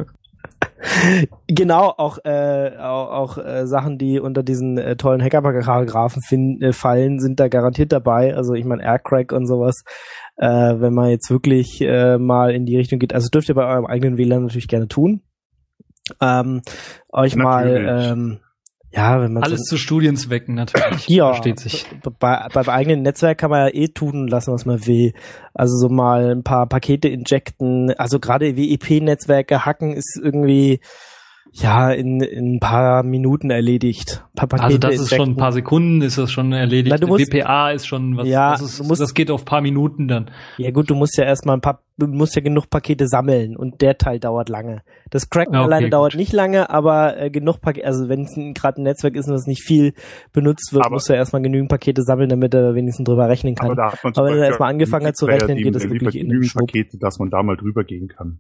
Genau, auch äh, auch, auch äh, Sachen, die unter diesen äh, tollen Hacker-Paragraphen fin- äh, fallen, sind da garantiert dabei. Also ich meine Aircrack und sowas. Äh, wenn man jetzt wirklich äh, mal in die Richtung geht, also dürft ihr bei eurem eigenen W L A N natürlich gerne tun. Ähm, euch natürlich. mal ähm, ja, wenn man alles so, zu Studienzwecken natürlich. Ja, versteht sich. Bei, beim eigenen Netzwerk kann man ja eh tun lassen, was man will. Also so mal ein paar Pakete injecten. Also gerade W E P-Netzwerke hacken ist irgendwie Ja, in, in ein paar Minuten erledigt. Ein paar Pakete Also das ist injecten. schon ein paar Sekunden, ist das schon erledigt. Na, du musst, W P A ist schon was, ja, das, ist, du musst, das geht auf ein paar Minuten dann. Ja gut, du musst ja erstmal ein paar, du musst ja genug Pakete sammeln und der Teil dauert lange. Das Cracken Okay, alleine gut. dauert nicht lange, aber äh, genug Pakete, also wenn es gerade ein Netzwerk ist und das nicht viel benutzt wird, Aber- musst du ja erstmal genügend Pakete sammeln, damit er wenigstens drüber rechnen kann. Aber da hat man zum Aber wenn er Beispiel erstmal angefangen hat zu Multiplayer, rechnen, die- geht das der wirklich liefert in den genügend Schwupp. Pakete, dass man da mal drüber gehen kann.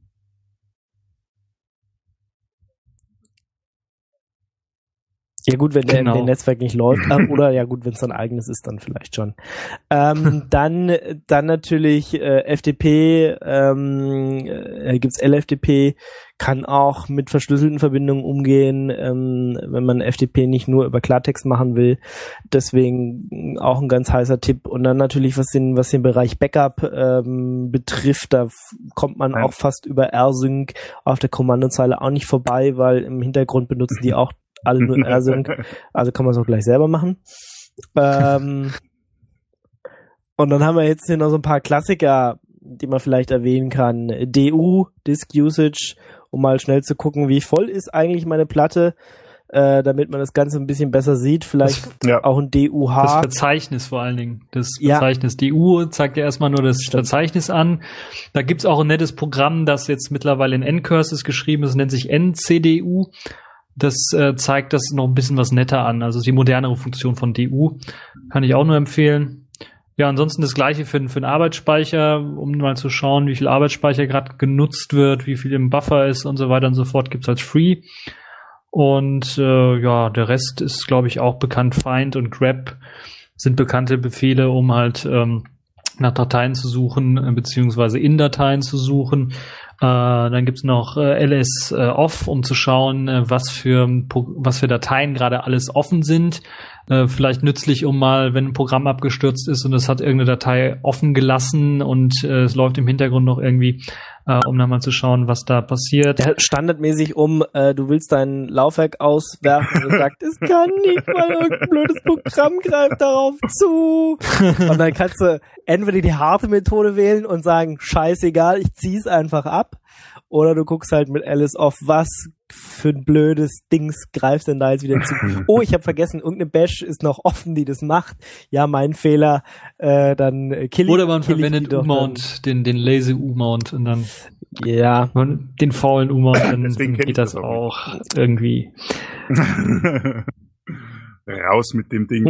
Ja gut, wenn der Genau. M D Netzwerk nicht läuft, äh, oder ja gut, wenn es ein eigenes ist, dann vielleicht schon. Ähm, dann dann natürlich äh, F T P, ähm, äh, gibt's L F T P, kann auch mit verschlüsselten Verbindungen umgehen, ähm, wenn man F T P nicht nur über Klartext machen will. Deswegen auch ein ganz heißer Tipp. Und dann natürlich, was den was den Bereich Backup ähm, betrifft, da f- kommt man Ja. auch fast über R-Sync auf der Kommandozeile auch nicht vorbei, weil im Hintergrund benutzen die auch alle nur R-Sync, also kann man es auch gleich selber machen. Ähm, und dann haben wir jetzt hier noch so ein paar Klassiker, die man vielleicht erwähnen kann. D U, Disk Usage, um mal schnell zu gucken, wie voll ist eigentlich meine Platte, äh, damit man das Ganze ein bisschen besser sieht. Vielleicht Ja. auch ein D U H. Das Verzeichnis vor allen Dingen. Das Ja. Verzeichnis D U zeigt ja erstmal nur das Verzeichnis an. Da gibt's auch ein nettes Programm, das jetzt mittlerweile in N-Curses geschrieben ist, nennt sich N C D U. Das äh, zeigt das noch ein bisschen was netter an. Also die modernere Funktion von D U. Kann ich auch nur empfehlen. Ja, ansonsten das gleiche für, den- für den Arbeitsspeicher, um mal zu schauen, wie viel Arbeitsspeicher gerade genutzt wird, wie viel im Buffer ist und so weiter und so fort, gibt's als Free. Und äh, ja, der Rest ist, glaube ich, auch bekannt. Find und Grab sind bekannte Befehle, um halt ähm, nach Dateien zu suchen, äh, beziehungsweise in Dateien zu suchen. Äh, dann gibt's noch äh, L S äh, off, um zu schauen, äh, was für Pro- was für Dateien gerade alles offen sind. Äh, vielleicht nützlich, um mal, wenn ein Programm abgestürzt ist und es hat irgendeine Datei offen gelassen und äh, es läuft im Hintergrund noch irgendwie, äh, um dann mal zu schauen, was da passiert. Ja, standardmäßig um, äh, du willst dein Laufwerk auswerfen und sagt, es kann nicht, weil irgendein blödes Programm greift darauf zu. Und dann kannst du entweder die harte Methode wählen und sagen, scheißegal, ich zieh's einfach ab. Oder du guckst halt mit Alice off, was für ein blödes Dings greift denn da jetzt wieder zu. Oh, ich habe vergessen, irgendeine Bash ist noch offen, die das macht. Ja, mein Fehler, äh, dann äh, kill ich Oder man kill ich die verwendet doch U-Mount, den, den Lazy U-Mount und dann dann. Ja, man- den faulen U-Mount, dann, Deswegen dann kenn ich geht das das auch irgendwie. Raus mit dem Ding.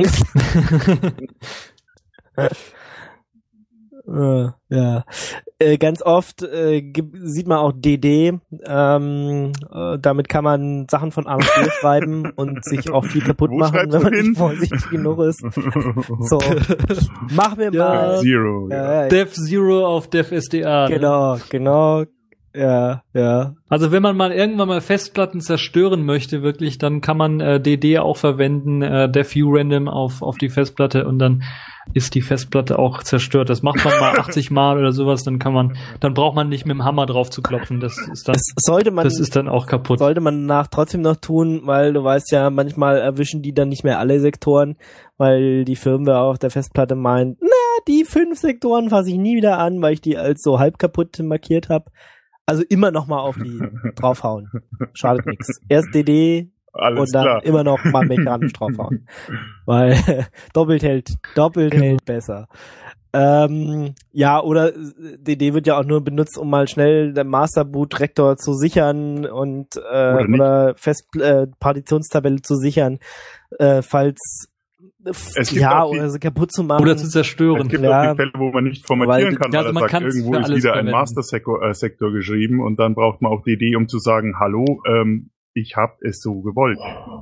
Äh, ja. Äh, ganz oft äh, gibt, sieht man auch D D. Ähm, äh, damit kann man Sachen von A nach B schreiben und sich auch viel kaputt Wo machen, schreibst wenn du man hin? nicht vorsichtig genug ist. So, mach mir Ja. mal. Zero. Ja. Ja, ja, Dev Zero auf Dev S D A. Ne? genau, genau. Ja, ja. Also wenn man mal irgendwann mal Festplatten zerstören möchte, wirklich, dann kann man äh, D D auch verwenden, äh, Dev U Random auf auf die Festplatte und dann ist die Festplatte auch zerstört. Das macht man mal achtzig Mal oder sowas, dann kann man, dann braucht man nicht mit dem Hammer drauf zu klopfen. Das ist dann, Das sollte man, das ist dann auch kaputt. sollte man danach trotzdem noch tun, weil du weißt ja, manchmal erwischen die dann nicht mehr alle Sektoren, weil die Firmware auf der Festplatte meint, na, die fünf Sektoren fasse ich nie wieder an, weil ich die als so halb kaputt markiert habe. Also immer noch mal auf die draufhauen. Schadet nichts. Erst D D Alles und dann klar. immer noch mal mechanisch draufhauen. Weil doppelt hält, doppelt Genau. hält besser. Ähm, ja, oder D D wird ja auch nur benutzt, um mal schnell den Masterboot-Rektor zu sichern und äh, Oder nicht. oder Fest äh, Partitionstabelle zu sichern, äh, falls Es gibt ja auch die- oder sie kaputt zu machen. Oder zu zerstören. Es gibt Ja. auch die Fälle, wo man nicht formatieren Weil- kann, Ja, weil also er man sagt, kann's irgendwo für ist alles wieder ein verwenden. Master-Sektor äh, Sektor geschrieben und dann braucht man auch D D, um zu sagen, hallo, ähm, ich habe es so gewollt.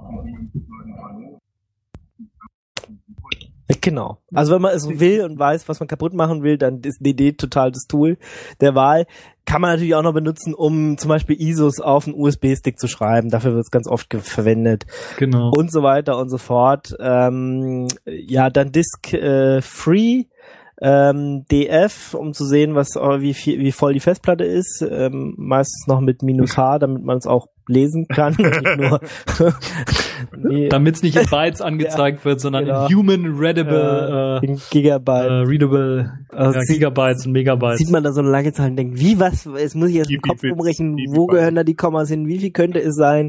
Genau. Also wenn man es will und weiß, was man kaputt machen will, dann ist D D total das Tool der Wahl. Kann man natürlich auch noch benutzen, um zum Beispiel I S Os auf einen U S B-Stick zu schreiben. Dafür wird es ganz oft ge- verwendet. Genau. Und so weiter und so fort. Ähm, ja, dann Disk äh, Free, ähm, D F, um zu sehen, was äh, wie viel, wie voll die Festplatte ist. Ähm, meistens noch mit minus H, damit man es auch lesen kann. Nicht nur Nee, Damit es nicht in Bytes angezeigt wird, sondern genau. in Human Readable, äh, in äh, Gigabyte. äh, Readable Also ja, sieht- Gigabytes und Megabytes. Sieht man da so eine lange Zahl und denkt, wie, was, jetzt muss ich jetzt im Kopf Gigabits, umrechnen, Gigabits. wo gehören da die Kommas hin, wie viel könnte es sein?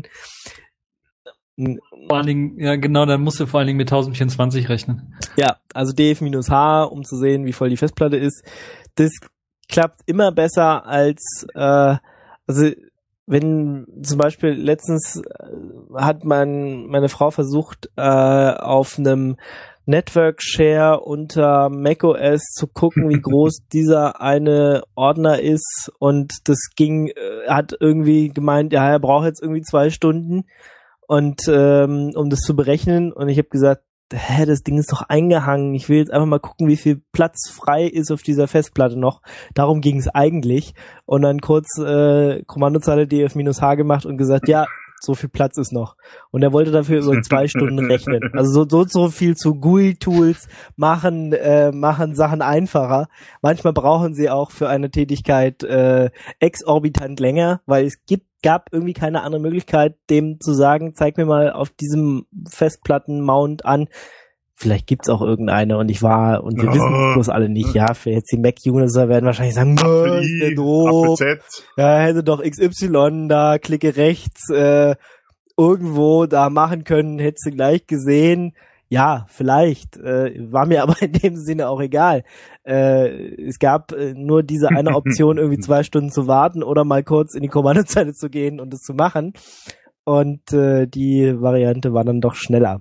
Vor allen Dingen, ja genau, dann musst du vor allen Dingen mit tausendvierundzwanzig rechnen. Ja, also D F H, um zu sehen, wie voll die Festplatte ist. Das klappt immer besser als, äh, also wenn zum Beispiel letztens äh, hat mein, meine Frau versucht, äh, auf einem Network Share unter macOS zu gucken, wie groß dieser eine Ordner ist, und das ging, äh, hat irgendwie gemeint, ja, er braucht jetzt irgendwie zwei Stunden und ähm, um das zu berechnen, und ich habe gesagt, hä, das Ding ist doch eingehangen, ich will jetzt einfach mal gucken, wie viel Platz frei ist auf dieser Festplatte noch. Darum ging es eigentlich. Und dann kurz äh, Kommandozeile D F H gemacht und gesagt, ja, so viel Platz ist noch. Und er wollte dafür über zwei Stunden rechnen. Also so, so, so viel zu G U I-Tools machen, äh, machen Sachen einfacher. Manchmal brauchen sie auch für eine Tätigkeit äh, exorbitant länger, weil es gibt, gab irgendwie keine andere Möglichkeit, dem zu sagen, zeig mir mal auf diesem Festplatten-Mount an. Vielleicht gibt's auch irgendeine, und ich war, und wir Oh. wissen es bloß alle nicht, ja, für jetzt die Mac-User werden wahrscheinlich sagen, Apfel ist der I, doof. Apfel Z. Ja, hätte doch X Y da, klicke rechts, äh, irgendwo da machen können, hättest du gleich gesehen. Ja, vielleicht, äh, war mir aber in dem Sinne auch egal. Äh, es gab äh, nur diese eine Option, irgendwie zwei Stunden zu warten oder mal kurz in die Kommandozeile zu gehen und es zu machen. Und äh, die Variante war dann doch schneller.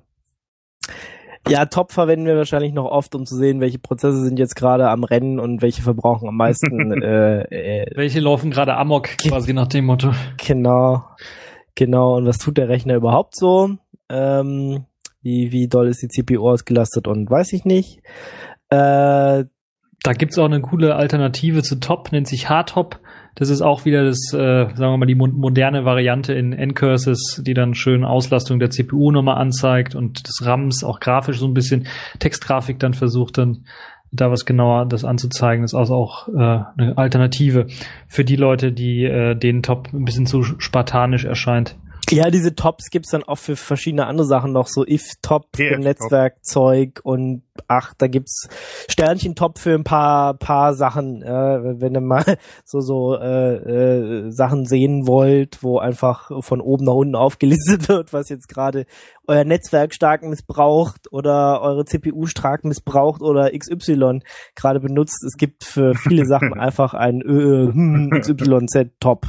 Ja, Top verwenden wir wahrscheinlich noch oft, um zu sehen, welche Prozesse sind jetzt gerade am Rennen und welche verbrauchen am meisten. äh, äh, Welche laufen gerade Amok, quasi nach dem Motto. Genau, genau. Und was tut der Rechner überhaupt so? Ähm, wie, wie doll ist die C P U ausgelastet und weiß ich nicht. Äh, Da gibt's auch eine coole Alternative zu Top, nennt sich Hardtop. Das ist auch wieder das, äh, sagen wir mal, die mo- moderne Variante in N-Curses, die dann schön Auslastung der C P U nochmal anzeigt und des RAMs auch grafisch so ein bisschen Textgrafik dann versucht, dann da was genauer das anzuzeigen. Das ist also auch äh, eine Alternative für die Leute, die äh, denen Top ein bisschen zu spartanisch erscheint. Ja, diese Tops gibt's dann auch für verschiedene andere Sachen noch, so if-Top für P F-Top. Netzwerkzeug und ach, da gibt's Sternchen-Top für ein paar paar Sachen, äh, wenn ihr mal so so äh, äh, Sachen sehen wollt, wo einfach von oben nach unten aufgelistet wird, was jetzt gerade euer Netzwerk stark missbraucht oder eure C P U stark missbraucht oder X Y gerade benutzt. Es gibt für viele Sachen einfach ein äh, hm, X Y Z-Top.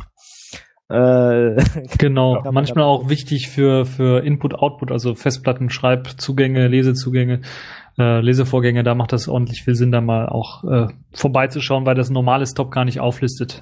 Äh, Genau, Kann man manchmal da- auch wichtig für für Input-Output, also Festplatten, Schreibzugänge, Lesezugänge, äh, Lesevorgänge, da macht das ordentlich viel Sinn, da mal auch äh, vorbeizuschauen, weil das normale Stop gar nicht auflistet.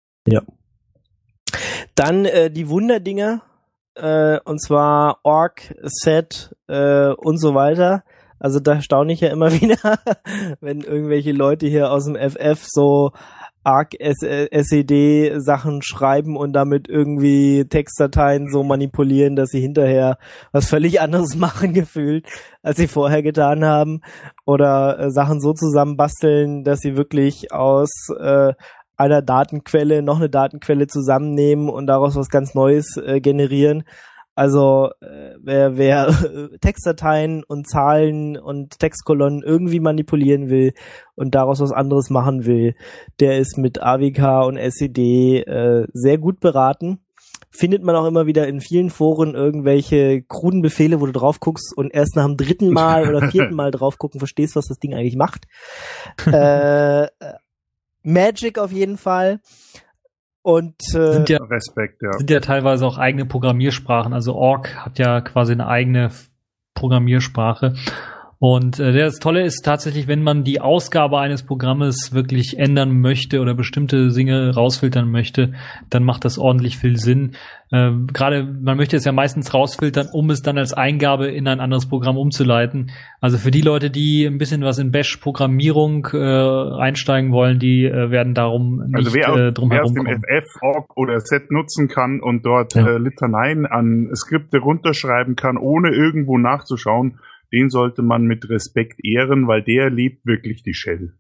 Dann äh, die Wunderdinger, äh, und zwar Org, Set äh, und so weiter. Also da staune ich ja immer wieder, wenn irgendwelche Leute hier aus dem F F so Arc S E D Sachen schreiben und damit irgendwie Textdateien so manipulieren, dass sie hinterher was völlig anderes machen gefühlt, als sie vorher getan haben, oder äh, Sachen so zusammenbasteln, dass sie wirklich aus äh, einer Datenquelle noch eine Datenquelle zusammennehmen und daraus was ganz Neues äh, generieren. Also äh, wer, wer äh, Textdateien und Zahlen und Textkolonnen irgendwie manipulieren will und daraus was anderes machen will, der ist mit A W K und S E D äh, sehr gut beraten. Findet man auch immer wieder in vielen Foren irgendwelche kruden Befehle, wo du drauf guckst und erst nach dem dritten Mal oder vierten Mal drauf gucken verstehst, was das Ding eigentlich macht. äh, Magic auf jeden Fall. Und äh, Sind ja Respekt, ja. sind ja teilweise auch eigene Programmiersprachen. Also Org hat ja quasi eine eigene F- Programmiersprache. Und äh, das Tolle ist tatsächlich, wenn man die Ausgabe eines Programmes wirklich ändern möchte oder bestimmte Dinge rausfiltern möchte, dann macht das ordentlich viel Sinn. Ähm, Gerade, man möchte es ja meistens rausfiltern, um es dann als Eingabe in ein anderes Programm umzuleiten. Also für die Leute, die ein bisschen was in Bash-Programmierung äh, einsteigen wollen, die äh, werden darum nicht Also wer, äh, aus, drum wer aus herum dem kommen. F F, Org oder Z nutzen kann und dort Ja. äh, Litaneien an Skripte runterschreiben kann, ohne irgendwo nachzuschauen, den sollte man mit Respekt ehren, weil der liebt wirklich die Shell.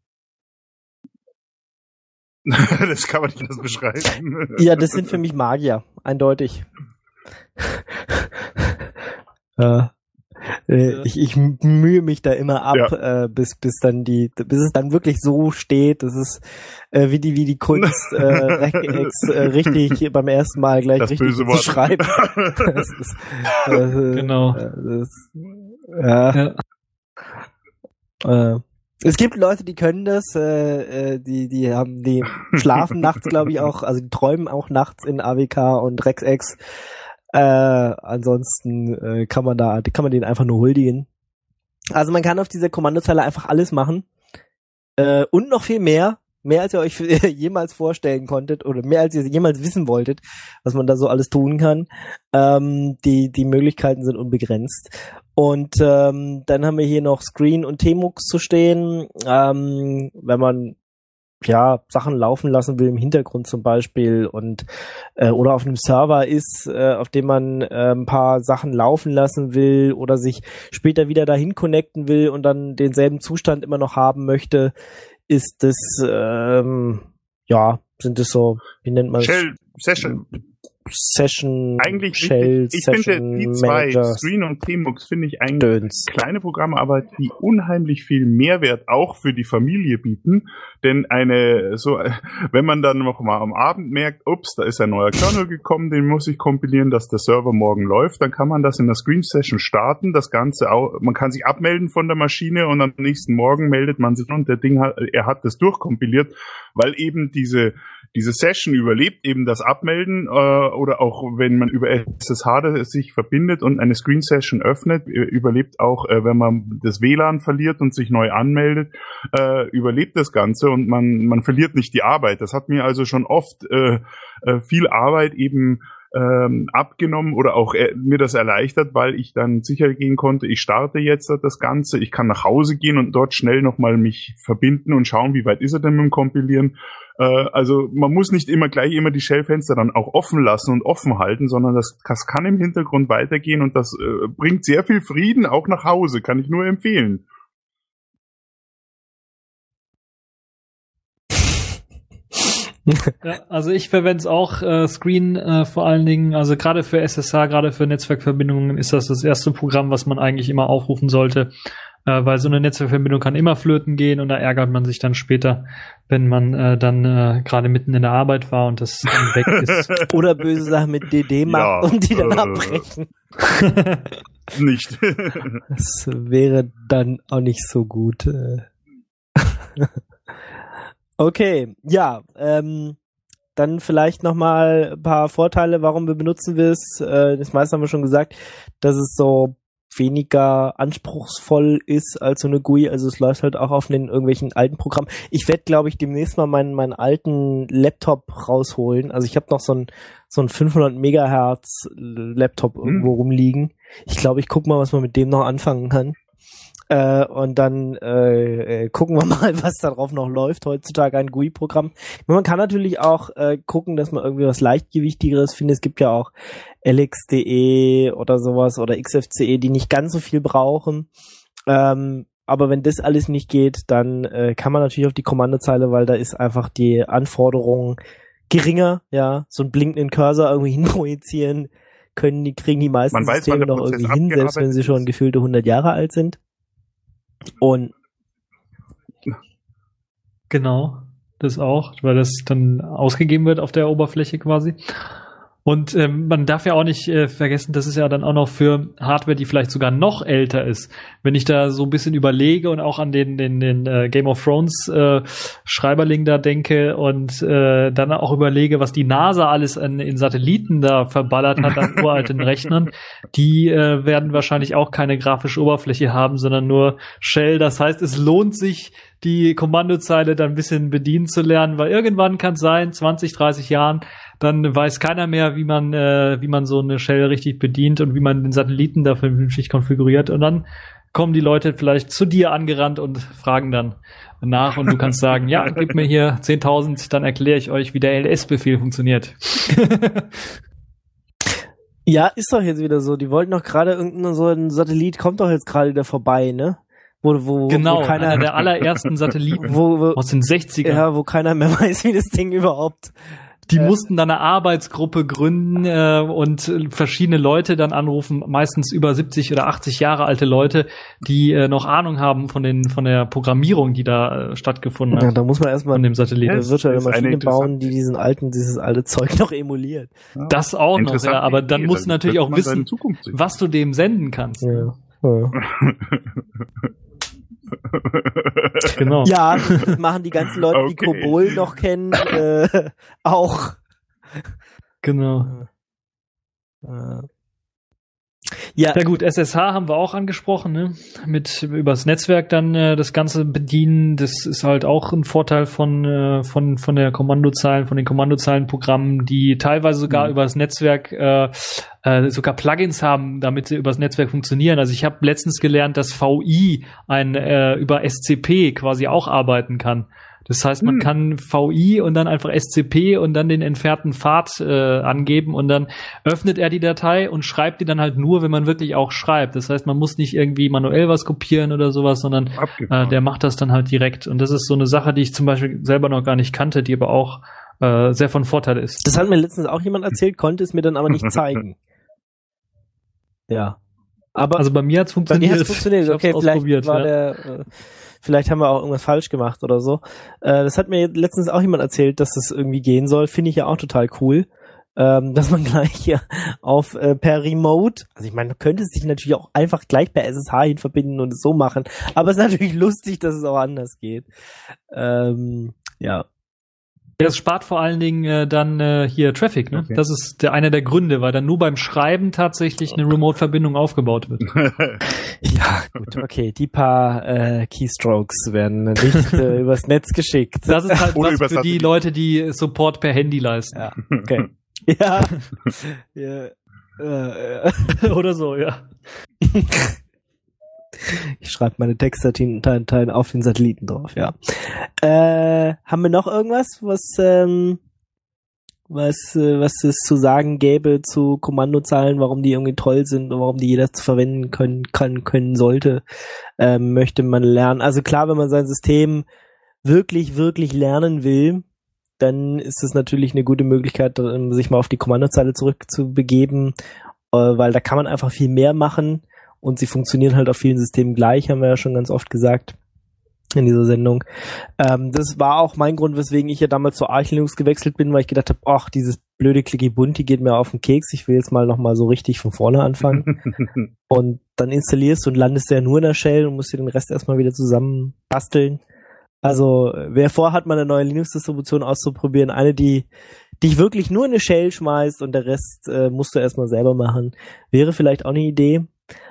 Das kann man nicht anders beschreiben. ja, das sind für mich Magier, eindeutig. Äh, äh, ich, ich mühe mich da immer ab, Ja. äh, bis bis dann die, bis es dann wirklich so steht, das ist äh, wie die wie die Kunst äh, Regex äh, richtig beim ersten Mal gleich Das richtig böse zu Wort. schreiben. Das ist, äh, Genau. äh, das, ja. Ja. Äh, es gibt Leute, die können das, äh, äh, die die haben, die schlafen nachts, glaube ich auch, also die träumen auch nachts in A W K und Regex. Äh, ansonsten äh, kann man da, kann man den einfach nur huldigen. Also man kann auf dieser Kommandozeile einfach alles machen äh, und noch viel mehr, mehr als ihr euch jemals vorstellen konntet oder mehr als ihr jemals wissen wolltet, was man da so alles tun kann. Ähm, die die Möglichkeiten sind unbegrenzt. Und ähm, dann haben wir hier noch Screen und Tmux zu stehen. Ähm, wenn man ja Sachen laufen lassen will im Hintergrund zum Beispiel und äh, oder auf einem Server ist, äh, auf dem man äh, ein paar Sachen laufen lassen will oder sich später wieder dahin connecten will und dann denselben Zustand immer noch haben möchte, ist das ähm, ja, sind das so, wie nennt man es? Shell Session. Session, Eigentlich Shell, richtig. Ich Session finde die zwei, Manager, Screen und Tmux, finde ich eigentlich Döns. kleine Programme, aber die unheimlich viel Mehrwert auch für die Familie bieten. Denn eine, so, wenn man dann noch mal am Abend merkt, ups, da ist ein neuer Kernel gekommen, den muss ich kompilieren, dass der Server morgen läuft, dann kann man das in der Screen Session starten. Das Ganze auch, man kann sich abmelden von der Maschine und am nächsten Morgen meldet man sich und der Ding hat, er hat das durchkompiliert, weil eben diese Diese Session überlebt eben das Abmelden äh, oder auch wenn man über S S H sich verbindet und eine Screen Session öffnet, überlebt auch, äh, wenn man das W L A N verliert und sich neu anmeldet, äh, überlebt das Ganze und man man verliert nicht die Arbeit. Das hat mir also schon oft äh, äh, viel Arbeit eben ähm, abgenommen oder auch äh, mir das erleichtert, weil ich dann sicher gehen konnte, ich starte jetzt das Ganze, ich kann nach Hause gehen und dort schnell nochmal mich verbinden und schauen, wie weit ist er denn mit dem Kompilieren. Äh, also man muss nicht immer gleich immer die Shell-Fenster dann auch offen lassen und offen halten, sondern das, das kann im Hintergrund weitergehen und das äh, bringt sehr viel Frieden auch nach Hause, kann ich nur empfehlen. Ja, also ich verwende es auch, äh, Screen äh, vor allen Dingen, also gerade für S S H, gerade für Netzwerkverbindungen ist das das erste Programm, was man eigentlich immer aufrufen sollte, äh, weil so eine Netzwerkverbindung kann immer flöten gehen und da ärgert man sich dann später, wenn man äh, dann äh, gerade mitten in der Arbeit war und das dann weg ist. Oder böse Sachen mit D D macht Ja, und die dann äh, abbrechen. Nicht. Das wäre dann auch nicht so gut. äh. Okay, ja, ähm, dann vielleicht nochmal ein paar Vorteile, warum wir benutzen wir es. Äh, das meiste haben wir schon gesagt, dass es so weniger anspruchsvoll ist als so eine G U I. Also es läuft halt auch auf den irgendwelchen alten Programmen. Ich werde, glaube ich, demnächst mal meinen meinen alten Laptop rausholen. Also ich habe noch so ein so ein fünfhundert Megahertz Laptop irgendwo hm. rumliegen. Ich glaube, ich guck mal, was man mit dem noch anfangen kann. Äh, und dann äh, äh, gucken wir mal, was da drauf noch läuft. Heutzutage ein G U I-Programm. Man kann natürlich auch äh, gucken, dass man irgendwie was Leichtgewichtigeres findet. Es gibt ja auch L X D E oder sowas oder X F C E, die nicht ganz so viel brauchen. Ähm, aber wenn das alles nicht geht, dann äh, kann man natürlich auf die Kommandozeile, weil da ist einfach die Anforderung geringer. Ja, so einen blinkenden Cursor irgendwie hinprojizieren können die, kriegen die meisten man weiß, Systeme noch irgendwie hin, selbst wenn sie schon gefühlte hundert Jahre alt sind. Und genau, das auch, weil das dann ausgegeben wird auf der Oberfläche quasi. Und ähm, man darf ja auch nicht äh, vergessen, das ist ja dann auch noch für Hardware, die vielleicht sogar noch älter ist. Wenn ich da so ein bisschen überlege und auch an den den, den äh, Game of Thrones äh, Schreiberling da denke und äh, dann auch überlege, was die NASA alles an, in Satelliten da verballert hat an uralten Rechnern, die äh, werden wahrscheinlich auch keine grafische Oberfläche haben, sondern nur Shell. Das heißt, es lohnt sich, die Kommandozeile dann ein bisschen bedienen zu lernen, weil irgendwann kann es sein, zwanzig, dreißig Jahren, dann weiß keiner mehr, wie man äh, wie man so eine Shell richtig bedient und wie man den Satelliten da vernünftig konfiguriert. Und dann kommen die Leute vielleicht zu dir angerannt und fragen dann nach und du kannst sagen, ja, gib mir hier zehntausend, dann erkläre ich euch, wie der L S-Befehl funktioniert. Ja, ist doch jetzt wieder so. Die wollten doch gerade irgendein so ein Satellit, kommt doch jetzt gerade wieder vorbei, ne? Wo, wo, genau, wo keiner, einer der allerersten Satelliten wo, wo, aus den sechzigern. Ja, wo keiner mehr weiß, wie das Ding überhaupt Die äh, mussten dann eine Arbeitsgruppe gründen äh, und verschiedene Leute dann anrufen, meistens über siebzig oder achtzig Jahre alte Leute, die äh, noch Ahnung haben von den von der Programmierung, die da äh, stattgefunden hat. Ja, da muss man erstmal von dem Satelliten. eine virtuelle Das ist eine Maschine bauen, interessante- die diesen alten, dieses alte Zeug noch emuliert. Ja. Das auch noch, Interessante ja, aber dann Idee, musst du dann natürlich könnte auch man seine wissen, Zukunft sehen. was du dem senden kannst. Ja. Ja. Genau. Ja, das machen die ganzen Leute, die Okay. Kobol noch kennen, äh, auch. Genau. Äh. Ja, Ja gut, S S H haben wir auch angesprochen, ne? Mit übers Netzwerk dann äh, das Ganze bedienen. Das ist halt auch ein Vorteil von äh, von von der Kommandozeilen, von den Kommandozeilenprogrammen, die teilweise sogar Mhm. übers Netzwerk äh, äh, sogar Plugins haben, damit sie übers Netzwerk funktionieren. Also ich habe letztens gelernt, dass V I ein äh, über S C P quasi auch arbeiten kann. Das heißt, man Hm. kann V I und dann einfach S C P und dann den entfernten Pfad äh, angeben und dann öffnet er die Datei und schreibt die dann halt nur, wenn man wirklich auch schreibt. Das heißt, man muss nicht irgendwie manuell was kopieren oder sowas, sondern äh, Abgefahren. der macht das dann halt direkt. Und das ist so eine Sache, die ich zum Beispiel selber noch gar nicht kannte, die aber auch äh, sehr von Vorteil ist. das hat mir letztens auch jemand erzählt, konnte es mir dann aber nicht zeigen. Ja. Aber Also bei mir hat's bei dir funktioniert. hat es funktioniert. Ich hab's Okay, vielleicht ausprobiert, war ja. der, äh, vielleicht haben wir auch irgendwas falsch gemacht oder so. Äh, das hat mir letztens auch jemand erzählt, dass das irgendwie gehen soll. Finde ich ja auch total cool. Ähm, dass man gleich ja auf äh, per Remote, also ich meine, du könntest dich natürlich auch einfach gleich per S S H hin verbinden und es so machen, aber es ist natürlich lustig, dass es auch anders geht. Ähm, ja. Das spart vor allen Dingen äh, dann äh, hier Traffic, ne? Okay. Das ist der einer der Gründe, weil dann nur beim Schreiben tatsächlich eine Remote-Verbindung aufgebaut wird. Ja, gut, okay. Die paar äh, Keystrokes werden nicht äh, übers Netz geschickt. Das ist halt Oder was über für die Satellit. Leute, die Support per Handy leisten. Ja, okay. Ja. Ja. Äh, äh. Oder so, ja. Ich schreibe meine Textdateien auf den Satelliten drauf, ja. Äh, haben wir noch irgendwas, was, ähm, was, äh, was es zu sagen gäbe zu Kommandozeilen, warum die irgendwie toll sind und warum die jeder zu verwenden können, kann, können sollte, ähm, möchte man lernen. Also klar, wenn man sein System wirklich, wirklich lernen will, dann ist es natürlich eine gute Möglichkeit, sich mal auf die Kommandozeile zurückzubegeben, äh, weil da kann man einfach viel mehr machen. Und sie funktionieren halt auf vielen Systemen gleich, haben wir ja schon ganz oft gesagt in dieser Sendung. Ähm, das war auch mein Grund, weswegen ich ja damals zu Arch Linux gewechselt bin, weil ich gedacht habe, ach, dieses blöde Clicky Bunti geht mir auf den Keks, ich will jetzt mal nochmal so richtig von vorne anfangen. Und dann installierst du und landest ja nur in der Shell und musst dir den Rest erstmal wieder zusammen basteln. Also wer vorhat, mal eine neue Linux-Distribution auszuprobieren, eine, die dich wirklich nur in eine Shell schmeißt und der Rest äh, musst du erstmal selber machen, wäre vielleicht auch eine Idee.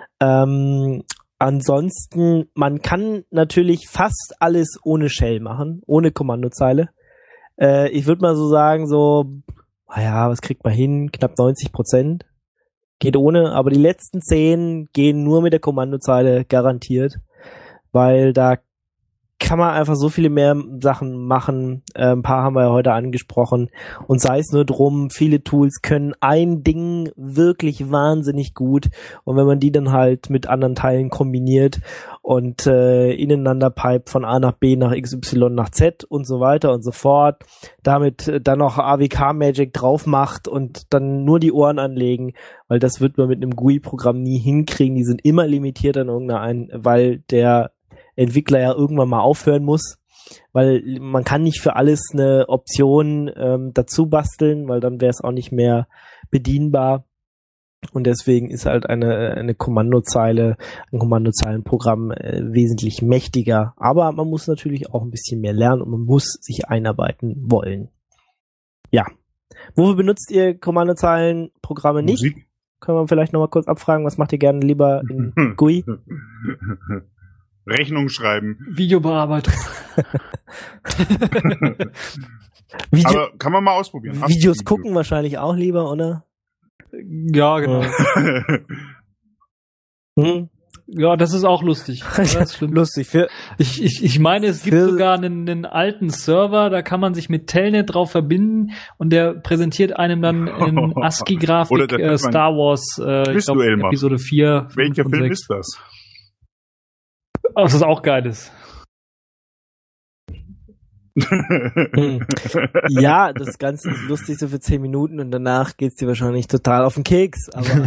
Ähm, ansonsten, man kann natürlich fast alles ohne Shell machen, ohne Kommandozeile. Äh, ich würde mal so sagen, so, naja, was kriegt man hin? Knapp neunzig Prozent. Geht ohne, aber die letzten zehn gehen nur mit der Kommandozeile garantiert, weil da kann man einfach so viele mehr Sachen machen. Äh, ein paar haben wir ja heute angesprochen. Und sei es nur drum, viele Tools können ein Ding wirklich wahnsinnig gut. Und wenn man die dann halt mit anderen Teilen kombiniert und äh, ineinander pipe von A nach B nach X Y nach Z und so weiter und so fort, damit äh, dann noch A W K Magic drauf macht und dann nur die Ohren anlegen, weil das wird man mit einem G U I-Programm nie hinkriegen. Die sind immer limitiert an irgendeiner, weil der Entwickler ja irgendwann mal aufhören muss, weil man kann nicht für alles eine Option ähm, dazu basteln, weil dann wäre es auch nicht mehr bedienbar und deswegen ist halt eine eine Kommandozeile, ein Kommandozeilenprogramm äh, wesentlich mächtiger, aber man muss natürlich auch ein bisschen mehr lernen und man muss sich einarbeiten wollen. Ja. Wofür benutzt ihr Kommandozeilenprogramme nicht? Musik. Können wir vielleicht nochmal kurz abfragen, was macht ihr gerne lieber in G U I? Rechnung schreiben. Videobearbeitung. Video Aber kann man mal ausprobieren. Hast du Videos Video? gucken wahrscheinlich auch lieber, oder? Ja, genau. Hm? Ja, das ist auch lustig. Das stimmt. Lustig. Für, Ich, ich, ich meine, es gibt Für- sogar einen, einen alten Server, da kann man sich mit Telnet drauf verbinden und der präsentiert einem dann in Oder ASCII-Grafik da äh, kann man Star Wars äh, ich glaub, Quizduell machen. Episode vier. Welcher fünf und Film sechs. ist das? Oh, das ist auch geil ist. Hm. Ja, das Ganze ist lustig so für zehn Minuten und danach geht's dir wahrscheinlich total auf den Keks, aber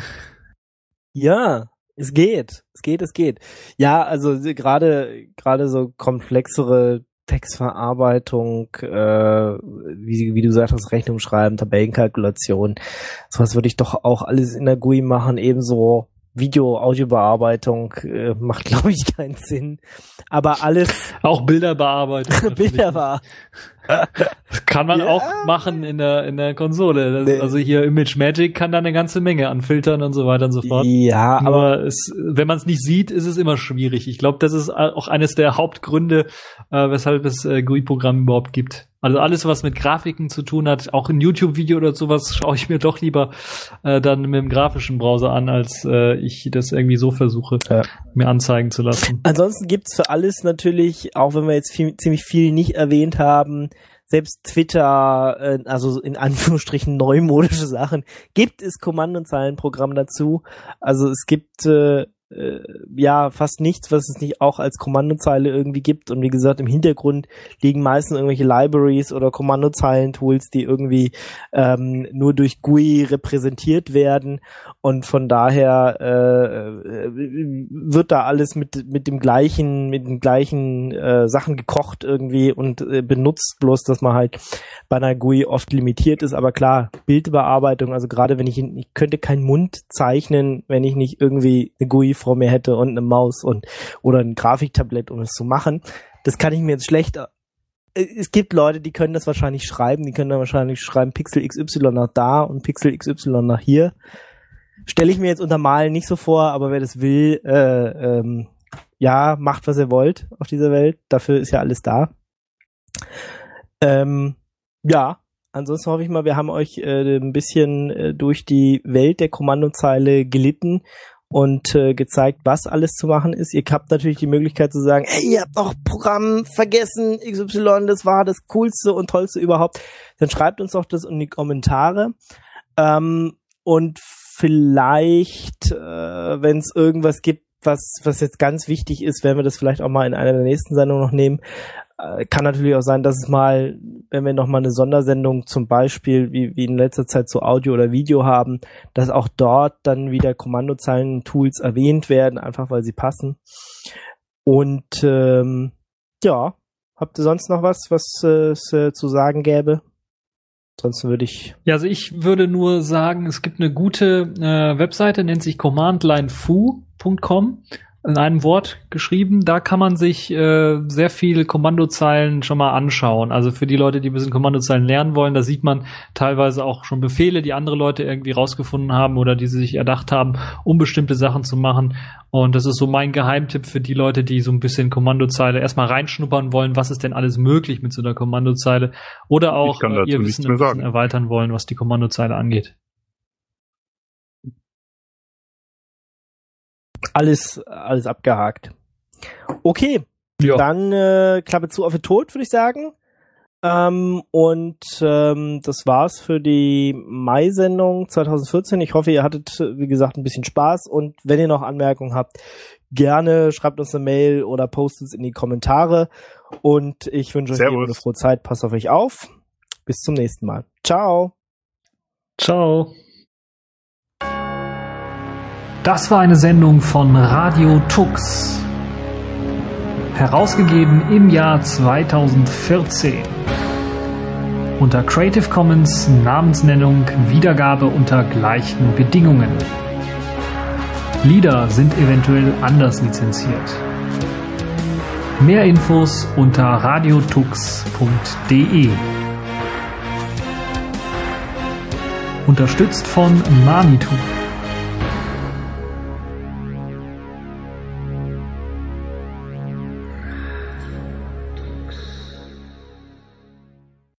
ja, es geht, es geht, es geht. Ja, also gerade gerade so komplexere Textverarbeitung, äh, wie, wie du sagst, Rechnung schreiben, Tabellenkalkulation, sowas würde ich doch auch alles in der G U I machen, ebenso Video, Audiobearbeitung äh, macht, glaube ich, keinen Sinn. Aber alles... Auch Bilderbearbeitung. Bilderbearbeitung. Kann man ja. auch machen in der in der Konsole. Das, Nee. Also hier ImageMagick kann da eine ganze Menge an Filtern und so weiter und so fort. Ja, aber aber es, wenn man es nicht sieht, ist es immer schwierig. Ich glaube, das ist auch eines der Hauptgründe, äh, weshalb es äh, G U I-Programme überhaupt gibt. Also alles, was mit Grafiken zu tun hat, auch ein YouTube-Video oder sowas, schaue ich mir doch lieber äh, dann mit dem grafischen Browser an, als äh, ich das irgendwie so versuche, Ja. mir anzeigen zu lassen. ansonsten gibt's für alles natürlich, auch wenn wir jetzt viel, ziemlich viel nicht erwähnt haben, selbst Twitter, äh, also in Anführungsstrichen neumodische Sachen, gibt es Kommandozeilenprogramm dazu. Also es gibt äh, äh, ja fast nichts, was es nicht auch als Kommandozeile irgendwie gibt. Und wie gesagt, im Hintergrund liegen meistens irgendwelche Libraries oder Kommandozeilen-Tools, die irgendwie ähm, nur durch G U I repräsentiert werden. Und von daher äh, wird da alles mit mit dem gleichen mit den gleichen äh, Sachen gekocht irgendwie und äh, benutzt, bloß dass man halt bei einer G U I oft limitiert ist. Aber klar, Bildbearbeitung, also gerade wenn ich ich könnte keinen Mund zeichnen, wenn ich nicht irgendwie eine G U I vor mir hätte und eine Maus und oder ein Grafiktablett, um es zu machen. Das kann ich mir jetzt schlecht. Es gibt Leute, die können das wahrscheinlich schreiben, die können dann wahrscheinlich schreiben Pixel X Y nach da und Pixel X Y nach hier. Stelle ich mir jetzt unter Malen nicht so vor, aber wer das will, äh, ähm, ja, macht, was ihr wollt auf dieser Welt. Dafür ist ja alles da. Ähm, ja, ansonsten hoffe ich mal, wir haben euch äh, ein bisschen äh, durch die Welt der Kommandozeile gelitten und äh, gezeigt, was alles zu machen ist. Ihr habt natürlich die Möglichkeit zu sagen, ey, ihr habt noch Programm vergessen, X Y, das war das Coolste und Tollste überhaupt. Dann schreibt uns doch das in die Kommentare. Ähm, und vielleicht, äh, wenn es irgendwas gibt, was was jetzt ganz wichtig ist, werden wir das vielleicht auch mal in einer der nächsten Sendungen noch nehmen. Äh, kann natürlich auch sein, dass es mal, wenn wir noch mal eine Sondersendung zum Beispiel, wie, wie in letzter Zeit zu Audio oder Video haben, dass auch dort dann wieder Kommandozeilen-Tools erwähnt werden, einfach weil sie passen. Und ähm, ja, habt ihr sonst noch was, was äh, es äh, zu sagen gäbe? Sonst würde ich... Ja, also ich würde nur sagen, es gibt eine gute äh, Webseite, nennt sich command line foo punkt com, in einem Wort geschrieben. Da kann man sich äh, sehr viele Kommandozeilen schon mal anschauen. Also für die Leute, die ein bisschen Kommandozeilen lernen wollen, da sieht man teilweise auch schon Befehle, die andere Leute irgendwie rausgefunden haben oder die sie sich erdacht haben, um bestimmte Sachen zu machen. Und das ist so mein Geheimtipp für die Leute, die so ein bisschen Kommandozeile erstmal reinschnuppern wollen, was ist denn alles möglich mit so einer Kommandozeile oder auch äh, ihr Wissen ein bisschen erweitern wollen, was die Kommandozeile angeht. Alles, alles abgehakt. Okay, Ja. dann äh, Klappe zu auf den Tod, würde ich sagen. Ähm, und ähm, das war's für die Mai-Sendung zwanzig vierzehn. Ich hoffe, ihr hattet, wie gesagt, ein bisschen Spaß. Und wenn ihr noch Anmerkungen habt, gerne schreibt uns eine Mail oder postet es in die Kommentare. Und ich wünsche euch eben eine frohe Zeit. Passt auf euch auf. Bis zum nächsten Mal. Ciao. Ciao. Das war eine Sendung von Radio Tux. Herausgegeben im Jahr zweitausendvierzehn. Unter Creative Commons Namensnennung Wiedergabe unter gleichen Bedingungen. Lieder sind eventuell anders lizenziert. Mehr Infos unter radiotux punkt de. Unterstützt von Manitou.